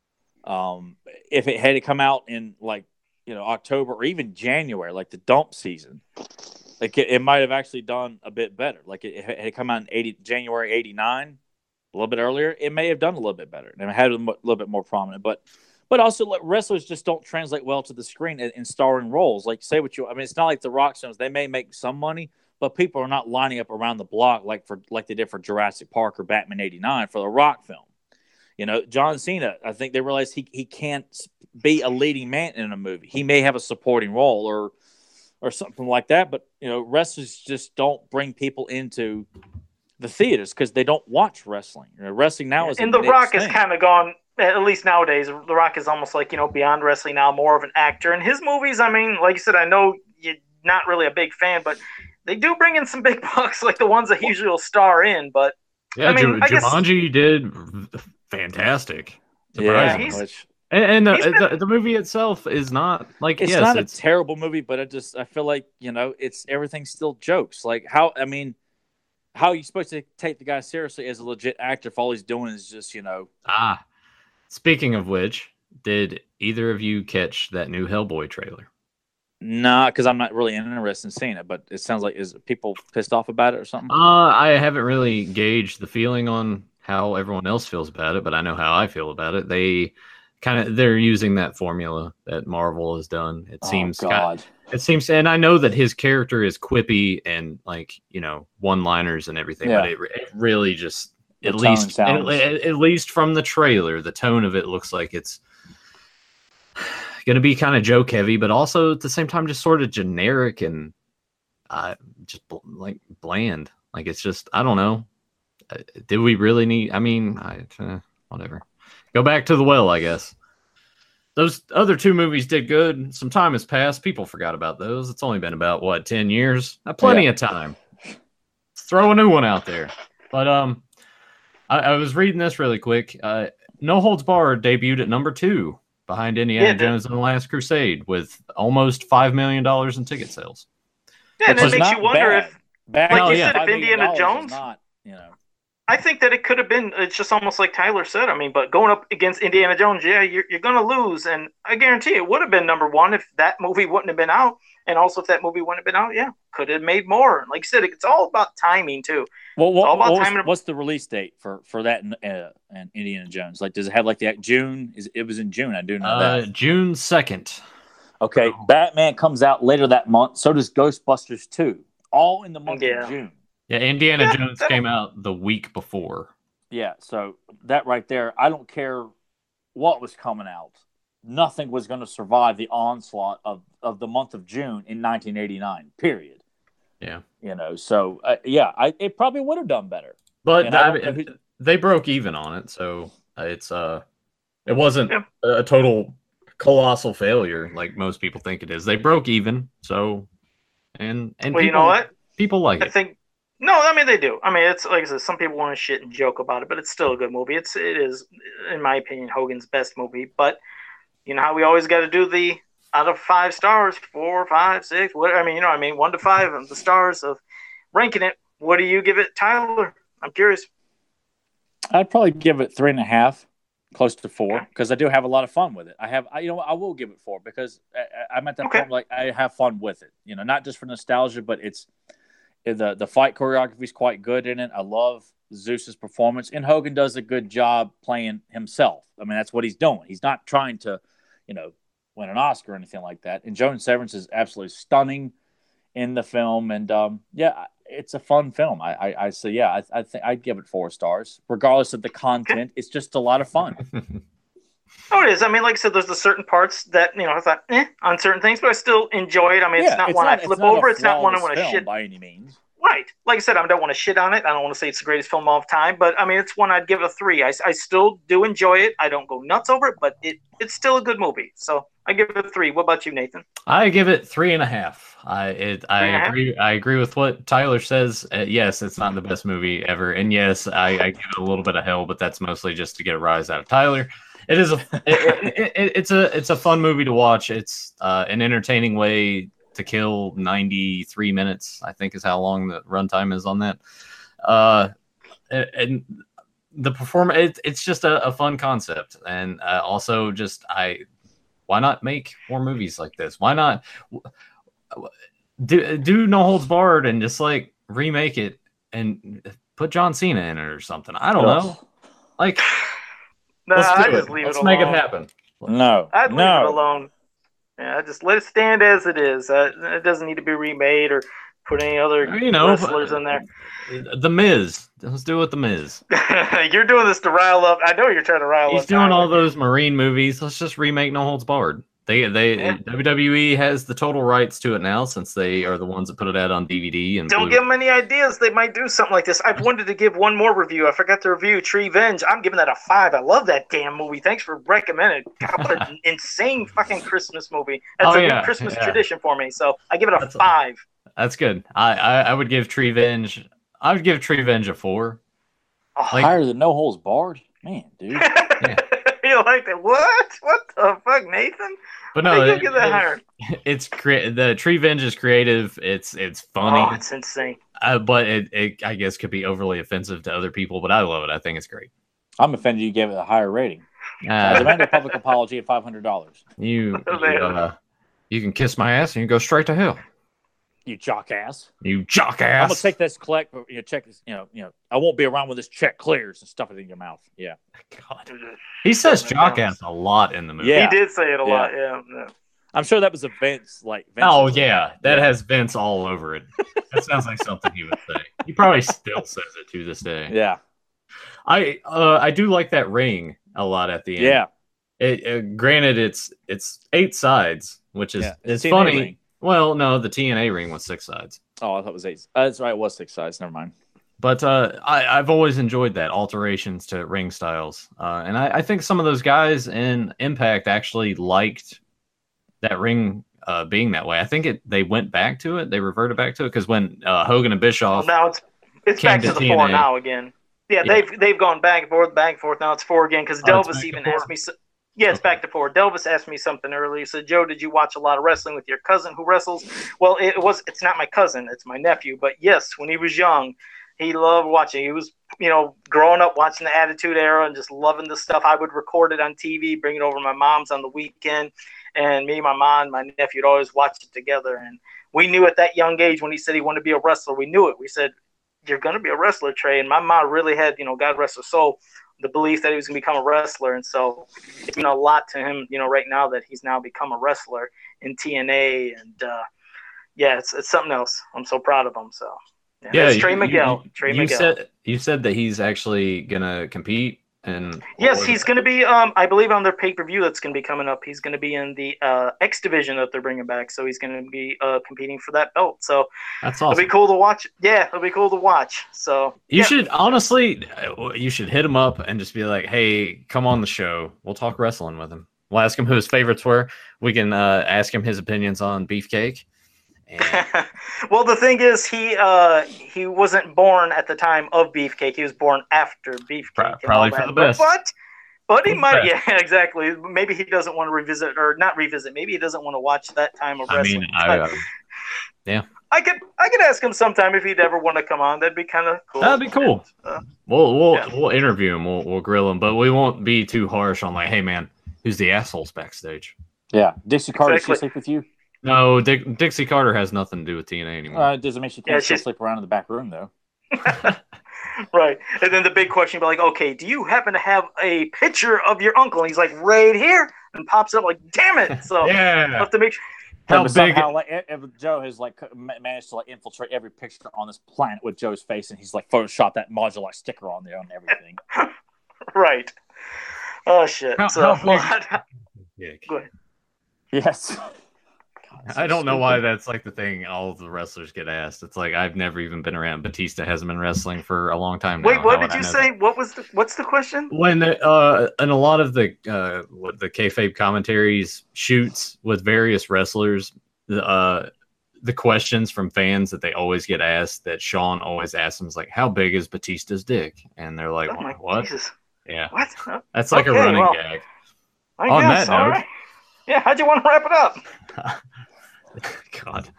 Um, if it had come out in like, you know, October or even January, like the dump season, like it, it might have actually done a bit better. Like it, it had come out in eighty January eighty-nine, a little bit earlier, it may have done a little bit better and it had a little bit more prominent. But, but also, like, wrestlers just don't translate well to the screen in, in starring roles. Like, say what you, I mean, it's not like the Rock Stones. They may make some money, but people are not lining up around the block like for like they did for Jurassic Park or Batman eighty-nine for the Rock film. You know, John Cena, I think they realized he he can't be a leading man in a movie. He may have a supporting role or or something like that, but you know, wrestlers just don't bring people into the theaters because they don't watch wrestling. You know, wrestling now is And a The niche Rock has thing. kind of gone, at least nowadays, The Rock is almost like, you know, beyond wrestling now, more of an actor. And his movies, I mean, like you said, I know you're not really a big fan, but they do bring in some big bucks, like the ones that he usually will star in. But Yeah, I mean, Ju- I guess- Jumanji did fantastic. Yeah, Surprisingly. he's- which, And, and the, He's been- the the movie itself is not like it's yes, not it's a terrible movie, but I just I feel like, you know, it's everything's still jokes. Like how I mean, how are you supposed to take the guy seriously as a legit actor if all he's doing is just, you know, ah. Speaking of which, did either of you catch that new Hellboy trailer? nah, because I'm not really interested in seeing it. But it sounds like is people pissed off about it or something? Uh, I haven't really gauged the feeling on how everyone else feels about it, but I know how I feel about it. They kind of they're using that formula that Marvel has done. It seems oh, ki- God. it seems, and I know that his character is quippy and like, you know, one-liners and everything, but Yeah. it, it really just The at tone least at, sounds- at- at least from the trailer, the tone of it looks like it's going to be kind of joke heavy, but also at the same time just sort of generic and uh, just bl- like bland. Like it's just I don't know. Uh, Did we really need? I mean, I, uh, whatever. Go back to the well, I guess. Those other two movies did good. Some time has passed. People forgot about those. It's only been about what ten years. Uh, plenty Yeah. of time. Let's throw a new one out there. But um, I, I was reading this really quick. Uh, No Holds Barred debuted at number two behind Indiana Yeah, the- Jones and the Last Crusade with almost five million dollars in ticket sales. yeah, and Which it is makes not you wonder bad. if, Back Like then, you said, five if million Indiana dollars is Jones- not, you know, I think that it could have been. It's just almost like Tyler said. I mean, but going up against Indiana Jones, yeah, you're you're gonna lose, and I guarantee it would have been number one if that movie wouldn't have been out, and also if that movie wouldn't have been out, yeah, could have made more. Like you said, it's all about timing too. Well, what, all about what was, timing. what's the release date for for that and, uh, and Indiana Jones? Like, does it have like the June? Is it was in June? I do know Uh, that. June second. Okay, Batman comes out later that month. So does Ghostbusters two. All in the month Yeah. of June. Yeah, Indiana Yeah, Jones that- came out the week before. Yeah, so that right there, I don't care what was coming out. Nothing was going to survive the onslaught of, of the month of June in nineteen eighty-nine, period. Yeah. You know, so, uh, yeah, I, it probably would have done better. But And I I don't mean, know who- they broke even on it, so it's uh, it wasn't Yeah. a total colossal failure like most people think it is. They broke even, so and and Well, people, you know what? people like I it. think no, I mean they do. I mean, it's like I said, some people want to shit and joke about it, but it's still a good movie. It's it is, in my opinion, Hogan's best movie. But you know how we always got to do the out of five stars, four, five, six. What I mean, you know, what I mean, one to five of the stars of ranking it. What do you give it, Tyler? I'm curious. I'd probably give it three and a half, close to four, because I do have a lot of fun with it. I have, I, you know, what, I will give it four because I, I'm at that Okay. point like I have fun with it. You know, not just for nostalgia, but it's the the fight choreography is quite good in it. I love Zeus's performance, and Hogan does a good job playing himself. I mean, that's what he's doing. He's not trying to, you know, win an Oscar or anything like that. And Joan Severance is absolutely stunning in the film, and um, yeah, it's a fun film. I, I, I say, yeah, I, I think I'd give it four stars, regardless of the content. It's just a lot of fun. Oh, it is. I mean, like I said, there's the certain parts that you know I thought eh, on certain things, but I still enjoy it. I mean, Yeah, it's not one I flip it's not a over. It's not one I flawless want to film shit. by any means. Right. Like I said, I don't want to shit on it. I don't want to say it's the greatest film of all time, but I mean, it's one I'd give it a three. I, I still do enjoy it. I don't go nuts over it, but it it's still a good movie. So I give it a three. What about you, Nathan? I give it three and a half. I it, I Three and a half? agree. I agree with what Tyler says. Uh, yes, it's not the best movie ever, and yes, I, I give it a little bit of hell, but that's mostly just to get a rise out of Tyler. It is a it, it, it, it's a it's a fun movie to watch. It's uh, an entertaining way to kill ninety-three minutes. I think is how long the runtime is on that. Uh, and, and the performance, it, it's just a, a fun concept, and uh, also just I. Why not make more movies like this? Why not do do No Holds Barred and just like remake it and put John Cena in it or something? I don't Ugh. know. Like, No, let's I do just it. leave Let's it make alone. it happen. No, I'd leave no. it alone. Yeah, I just let it stand as it is. Uh, it doesn't need to be remade or put any other You know, wrestlers in there. The Miz. Let's do it with The Miz. You're doing this to rile up. I know you're trying to rile He's up. doing all Tyler. those Marine movies. Let's just remake No Holds Barred. They they Yeah. W W E has the total rights to it now since they are the ones that put it out on D V D and Don't Blu- give them any ideas. They might do something like this. I've wanted to give one more review. I forgot to review Tree Venge. I'm giving that a five. I love that damn movie. Thanks for recommending it. God, what an insane fucking Christmas movie. That's Oh, a yeah, new Christmas yeah. tradition for me. So I give it a That's a- five. That's good. I, I I would give Tree Venge. I would give Tree Venge a four. Oh, Like- Higher than No Holds Barred, man, dude. you like that? What? What the fuck, Nathan? But I no, think it- you'll get that it- higher. it's cre- the Tree Venge is creative. It's it's funny, Oh, it's insane. uh, but it, it I guess could be overly offensive to other people. But I love it. I think it's great. I'm offended you gave it a higher rating. I Uh, demand a public apology at five hundred dollars. you you, Man. uh, you can kiss my ass and you go straight to hell. You jock ass. You jock ass. I'm gonna take this collect, you know, check this. You know, you know, I won't be around when this check clears and stuff it in your mouth. Yeah, God. He says Yeah, jock man. ass a lot in the movie. Yeah. He did say it a Yeah. lot. Yeah. yeah. I'm sure that was a Vince like. Vince's, Oh yeah, that Yeah. has Vince all over it. That sounds like something he would say. He probably still says it to this day. Yeah, I uh, I do like that ring a lot at the end. yeah, It, uh, granted, it's it's eight sides, which is yeah. it's T N A funny. ring. Well, no, the T N A ring was six sides, Oh, I thought it was eight. Uh, that's right, it was six sides. Never mind. but uh, I, I've always enjoyed that alterations to ring styles, uh, and I, I think some of those guys in Impact actually liked that ring uh, being that way. I think it they went back to it, they reverted back to it because when uh, Hogan and Well, Bischoff, now it's it's Came back to to the T N A. four now again. Yeah, Yeah. they've they've gone back and forth, back and forth. Now it's four again because Oh, it's Delvis back to even four? asked me. So, yeah, it's Okay. back to four. Delvis asked me something earlier. He said, "Joe, did you watch a lot of wrestling with your cousin who wrestles?" Well, it was. It's not my cousin. It's my nephew. But yes, when he was young, he loved watching. He was you know, growing up watching the Attitude Era and just loving the stuff, I would record it on T V, bring it over to my mom's on the weekend, and me, my mom, my nephew would always watch it together. And we knew at that young age when he said he wanted to be a wrestler, we knew it. We said, "You're going to be a wrestler, Trey." And my mom really had, you know, God rest her soul, the belief that he was going to become a wrestler. And so it's been a lot to him, you know, right now that he's now become a wrestler in T N A. And uh, yeah, it's it's something else. I'm so proud of him. So yeah, Yeah, it's Trey you, Miguel. You, Trey you Miguel. said you said that he's actually gonna compete, and Yes, he's going to be. Um, I believe on their pay per view that's going to be coming up. He's going to be in the uh, X division that they're bringing back. So he's going to be uh, competing for that belt. So That's awesome. it'll be cool to watch. Yeah, it'll be cool to watch. So You yeah. should honestly, you should hit him up and just be like, "Hey, come on the show. We'll talk wrestling with him. We'll ask him who his favorites were. We can uh, ask him his opinions on Beefcake." And Well, the thing is, he uh, he wasn't born at the time of Beefcake. He was born after Beefcake. Pro- and all probably for that. the best. But, but he For the might. best. Yeah, exactly. Maybe he doesn't want to revisit, or not revisit. Maybe he doesn't want to watch that time of I wrestling. mean, I, uh, I could I could ask him sometime if he'd ever want to come on. That'd be kind of cool. that'd be cool. Uh, We'll we'll yeah. we'll interview him. We'll we'll grill him, but we won't be too harsh on like, "Hey, man, who's the assholes backstage?" Yeah, Dixie Carter, Exactly. she sleep with you? No, Dick, Dixie Carter has nothing to do with T N A anymore. Uh, it doesn't mean she can't Yeah, still she's- sleep around in the back room, though. Right. And then the big question would be like, okay, do you happen to have a picture of your uncle? And he's like, right here. And pops up like, damn it. So I yeah. have to make sure. How but big? somehow, like, e- e- Joe has like ma- managed to like infiltrate every picture on this planet with Joe's face, and he's like photoshopped that modular sticker on there and everything. Right. Oh, shit. How- so, how well, Dick. go ahead. Yes. I don't know why that's like the thing all the wrestlers get asked. It's like I've never even been around. Batista hasn't been wrestling for a long time now. Wait, what How did would I you know say? that? What was the, what's the question? When the, uh, in a lot of the uh, what the kayfabe commentaries shoots with various wrestlers, the uh, the questions from fans that they always get asked that Sean always asks them is like, "How big is Batista's dick?" And they're like, Oh, my "What?" Jesus. Yeah, What? Uh, that's like Okay, a running well, gag. I On guess. that All note- right. Yeah, how'd you want to wrap it up? God.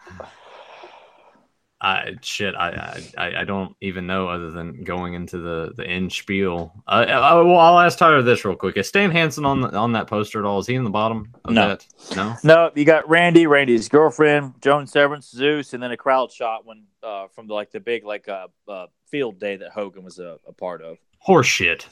I shit. I, I I don't even know other than going into the the end spiel. Uh, I, well, I'll ask Tyler this real quick. Is Stan Hansen on the, on that poster at all? Is he in the bottom of No. that? No. No, you got Randy, Randy's girlfriend, Joan Severance, Zeus, and then a crowd shot when uh, from the, like the big like uh, uh, field day that Hogan was a, a part of. Horseshit.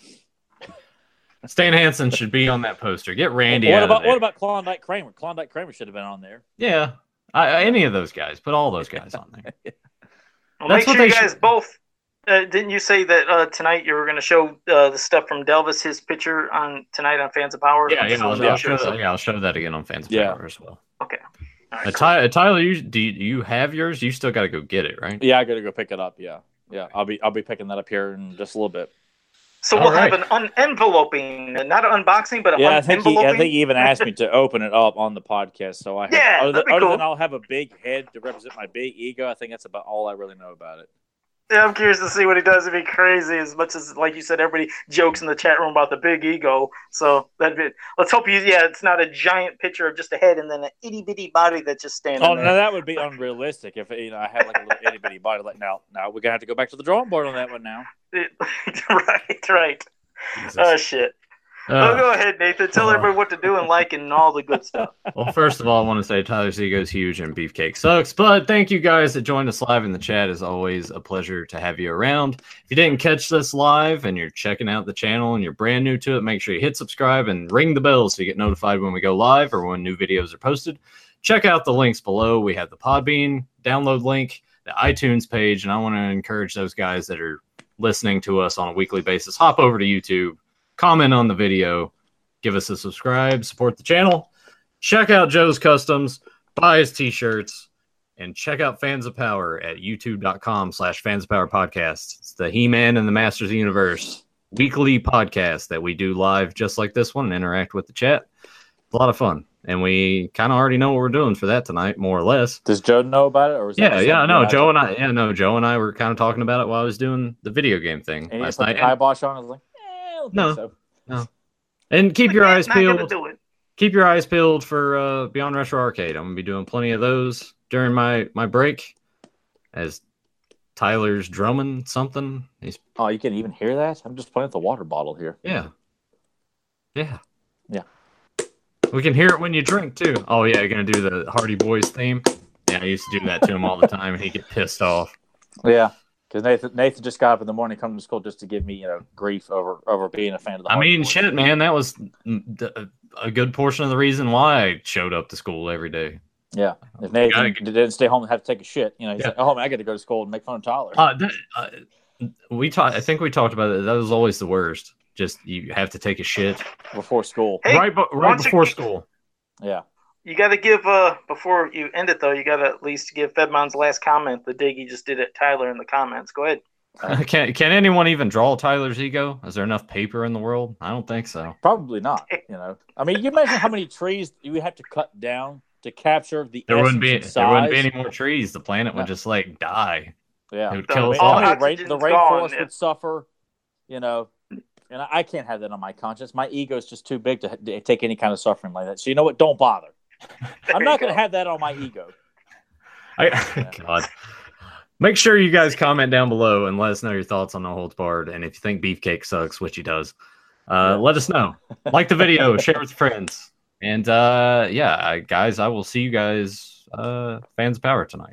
Stan Hansen should be on that poster. Get Randy what out about of there. what about Klondike Kramer? Klondike Kramer should have been on there. Yeah. I, I- any of those guys. Put all those guys on there. Well, That's make what sure you they guys should- both. Uh, didn't you say that uh, tonight you were going to show uh, the stuff from Delvis, his picture on tonight on Fans of Power? Yeah, I'm yeah, just I'll, making I'll sure. show, So- yeah, I'll show that again on Fans of Yeah. Power as well. Okay. All right, Uh, cool. Ty, Tyler, you do you, you have yours? You still got to go get it, right? Yeah, I got to go pick it up. Yeah, yeah, I'll be I'll be picking that up here in just a little bit. So All we'll right. have an un-enveloping, not an unboxing, but an Yeah, I think he, un-enveloping. I think he even asked me to open it up on the podcast. So I have, Yeah, other, that'd be than, other cool. than I'll have a big head to represent my big ego. I think that's about all I really know about it. Yeah, I'm curious to see what he does. It'd be crazy as much as, like you said, everybody jokes in the chat room about the big ego. So that'd be. Let's hope he's. Yeah, it's not a giant picture of just a head and then an itty bitty body that's just standing Oh there. no, that would be unrealistic if you know I had like a little itty bitty body. Like now, now we're gonna have to go back to the drawing board on that one now. right, right. Jesus. Oh shit. Uh, Oh, go ahead, Nathan. Tell uh, everybody what to do and like and all the good stuff. Well, first of all, I want to say Tyler's ego is huge and Beefcake sucks. But thank you guys that joined us live in the chat. It's always a pleasure to have you around. If you didn't catch this live and you're checking out the channel and you're brand new to it, make sure you hit subscribe and ring the bell so you get notified when we go live or when new videos are posted. Check out the links below. We have the Podbean download link, the iTunes page, and I want to encourage those guys that are listening to us on a weekly basis, hop over to YouTube, comment on the video, give us a subscribe, support the channel, check out Joe's Customs, buy his t-shirts, and check out Fans of Power at youtube.com slash Fans of Power Podcast. It's the He-Man and the Masters of the Universe weekly podcast that we do live just like this one and interact with the chat. It's a lot of fun. And we kind of already know what we're doing for that tonight, more or less. Does Joe know about it, or is that Yeah, just yeah, something no, you Joe guys- and I, yeah, no, Joe and I were kind of talking about it while I was doing the video game thing And he last put the night. And, kibosh on. I was like, eh, I don't No. think so. and keep your Yeah, eyes not gonna peeled. do it. Keep your eyes peeled for uh, Beyond Retro Arcade. I'm gonna be doing plenty of those during my my break. As Tyler's drumming something. He's Oh, you can even hear that? I'm just playing with the water bottle here. yeah, yeah, yeah. We can hear it when you drink too. Oh yeah, you're gonna do the Hardy Boys theme. Yeah, I used to do that to him all the time, and he'd get pissed off. Yeah, because Nathan Nathan just got up in the morning, come to school just to give me you know grief over over being a fan of the. I Hardy mean, Boys. shit, man, that was a good portion of the reason why I showed up to school every day. Yeah, if Nathan gotta, didn't stay home and have to take a shit, you know, he's yeah. like, "Oh man, I got to go to school and make fun of Tyler." Uh, that, uh, we talked. I think we talked about it. That was always the worst. Just you have to take a shit before school, hey, right? Right before you, school. Yeah. You got to give uh before you end it though. You got to at least give Fedmon's last comment. The dig he just did at Tyler in the comments. Go ahead. Uh, can Can anyone even draw Tyler's ego? Is there enough paper in the world? I don't think so. Probably not. You know, I mean, you imagine how many trees you would have to cut down to capture the there wouldn't be size. there wouldn't be any more trees. The planet would no. just like die. Yeah, it would kill us all. all. The, rain, the rainforest yeah. would suffer. You know, and I can't have that on my conscience. My ego is just too big to, to take any kind of suffering like that. So you know what? Don't bother. I'm not going to have that on my ego. I, yeah. God. Make sure you guys comment down below and let us know your thoughts on No Holds Barred. And if you think Beefcake sucks, which he does, uh, yeah. let us know. Like the video, share with friends. And uh, yeah, guys, I will see you guys, uh, Fans of Power tonight.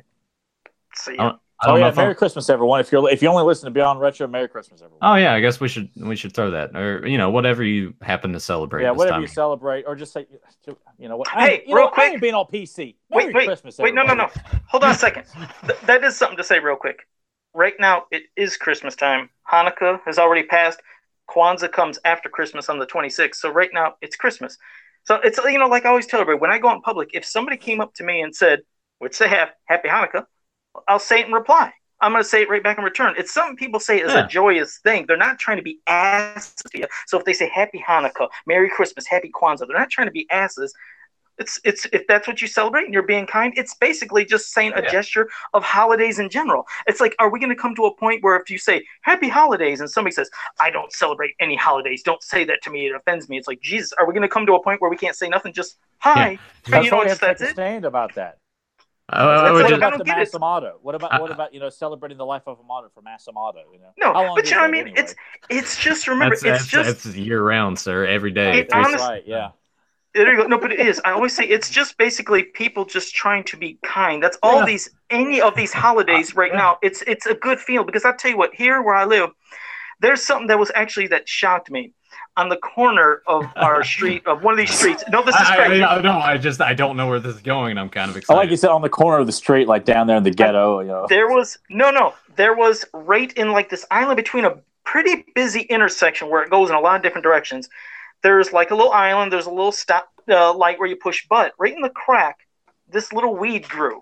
See you. I don't, I don't oh know yeah, Merry I'm... Christmas, everyone! If you're if you only listen to Beyond Retro, Merry Christmas, everyone. Oh yeah, I guess we should we should throw that, or you know, whatever you happen to celebrate. Yeah, this whatever time. you celebrate, or just say, you know what? Hey, I, you real know, quick, I ain't being all P C. Merry wait, wait, Christmas, wait, everybody. no, no, no. Hold on a second. Th- that is something to say, real quick. Right now, it is Christmas time. Hanukkah has already passed. Kwanzaa comes after Christmas on the twenty-sixth. So right now, it's Christmas. So it's, you know, like I always tell everybody, when I go out in public, if somebody came up to me and said, which they have, Happy Hanukkah, I'll say it in reply. I'm going to say it right back in return. It's something people say as yeah. a joyous thing. They're not trying to be asses to you. So if they say Happy Hanukkah, Merry Christmas, Happy Kwanzaa, they're not trying to be asses. It's it's if that's what you celebrate and you're being kind, it's basically just saying a yeah. gesture of holidays in general. It's like, are we going to come to a point where if you say Happy Holidays and somebody says, I don't celebrate any holidays, don't say that to me, it offends me. It's like, Jesus, are we going to come to a point where we can't say nothing, just hi? Yeah. That's you know, why we have to that's take a it. stand about that. I, I what just, about the Mass Amato? What about what about you know celebrating the life of Amato for Mass Amato? You know, no, How long but you know what I mean. Anyway? It's it's just remember, that's, it's that's, just that's year round, sir. Every day. It, honest, right? Yeah. There you go. No, but it is. I always say it's just basically people just trying to be kind. That's all yeah. these any of these holidays right yeah. now. It's it's a good feel because I'll tell you what. Here where I live, there's something that was actually that shocked me. On the corner of our street, of one of these streets. No, this is crazy. I, I, no, I just I don't know where this is going, and I'm kind of excited. I like you said on the corner of the street, like down there in the ghetto. You know, there was no, no, there was right in like this island between a pretty busy intersection where it goes in a lot of different directions. There's like a little island. There's a little stop uh, light where you push, but right in the crack, this little weed grew.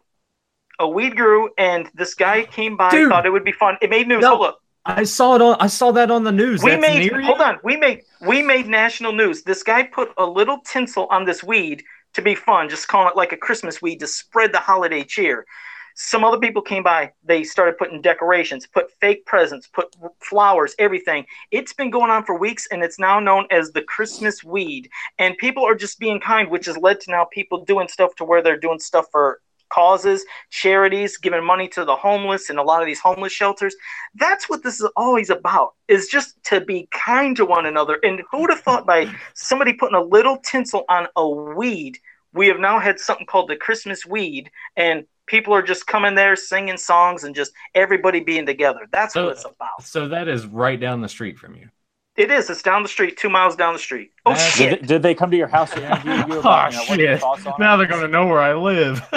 A weed grew, and this guy came by, Dude, thought it would be fun. It made news. No. Hold up. I saw it on. I saw that on the news. We That's made near hold you? on. We made we made national news. This guy put a little tinsel on this weed to be fun, just calling it like a Christmas weed to spread the holiday cheer. Some other people came by. They started putting decorations, put fake presents, put flowers, everything. It's been going on for weeks, and it's now known as the Christmas weed. And people are just being kind, which has led to now people doing stuff to where they're doing stuff for causes, charities, giving money to the homeless and a lot of these homeless shelters. That's what this is always about, is just to be kind to one another. And who would have thought by somebody putting a little tinsel on a weed, we have now had something called the Christmas weed, and people are just coming there singing songs and just everybody being together. That's so, what it's about. So that is right down the street from you. It is. It's down the street, two miles down the street. Oh, That's, shit. Did, did they come to your house to interview you about oh, you know, what your thoughts shit. on Now it? they're going to know where I live.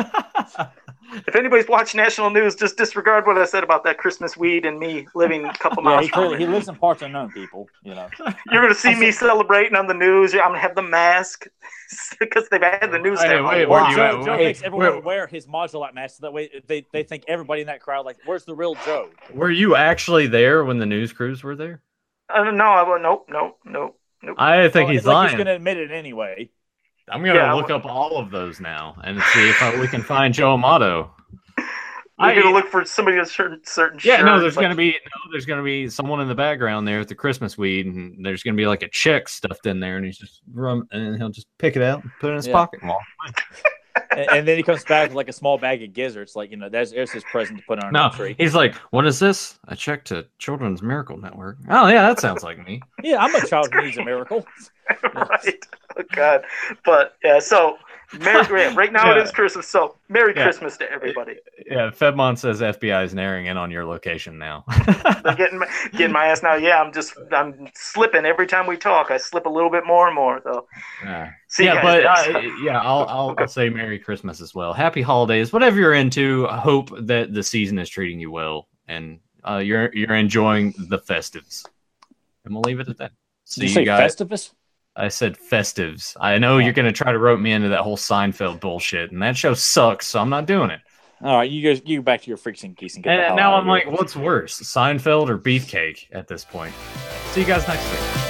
If anybody's watching national news, just disregard what I said about that Christmas weed and me living a couple Yeah, miles he, from clearly, it. he lives in parts unknown, people. You know, You're going to see me celebrating on the news. I'm going to have the mask because they've had the news Hey, there. wait, Or where you Joe, at? Joe Hey, makes everyone where- wear his Modulite mask so that way they, they think everybody in that crowd, like, where's the real Joe? Were you actually there when the news crews were there? Uh, no, I will. Nope, nope, nope, nope. I think Well, he's it's like lying. he's going to admit it anyway. I'm going to Yeah, look I up all of those now and see if I, we can find Joe Amato. We're I- going to look for somebody with certain certain Yeah, no, shirts, there's like- gonna be no, there's gonna be someone in the background there with the Christmas weed, and there's gonna be like a chick stuffed in there, and he's just rum, and he'll just pick it out and put it in his Yeah. pocket. Well, and, and then he comes back with like a small bag of gizzards. Like, you know, there's, there's his present to put on No, the tree. he's like, what is this? I checked to Children's Miracle Network. Oh, yeah, that sounds like me. Yeah, I'm a child who needs a miracle. Right. Oh, God. But, yeah, so, Merry, right now Yeah. it is Christmas, so Merry Yeah. Christmas to everybody. Yeah, Fedmon says F B I is narrowing in on your location now. They're getting my, getting my ass now. Yeah, I'm just, I'm slipping every time we talk. I slip a little bit more and more, though. Yeah, See you yeah, guys but next uh, time. yeah, I'll, I'll I'll say Merry Christmas as well. Happy holidays, whatever you're into. I hope that the season is treating you well, and uh, you're you're enjoying the festives. And we'll leave it at that. See Did you say guys. Festivus? I said festives. I know you're gonna try to rope me into that whole Seinfeld bullshit, and that show sucks, so I'm not doing it. All right, you go, you go back to your freaks and geese and get the hell And now out I'm of here. like, what's worse, Seinfeld or Beefcake at this point? See you guys next week.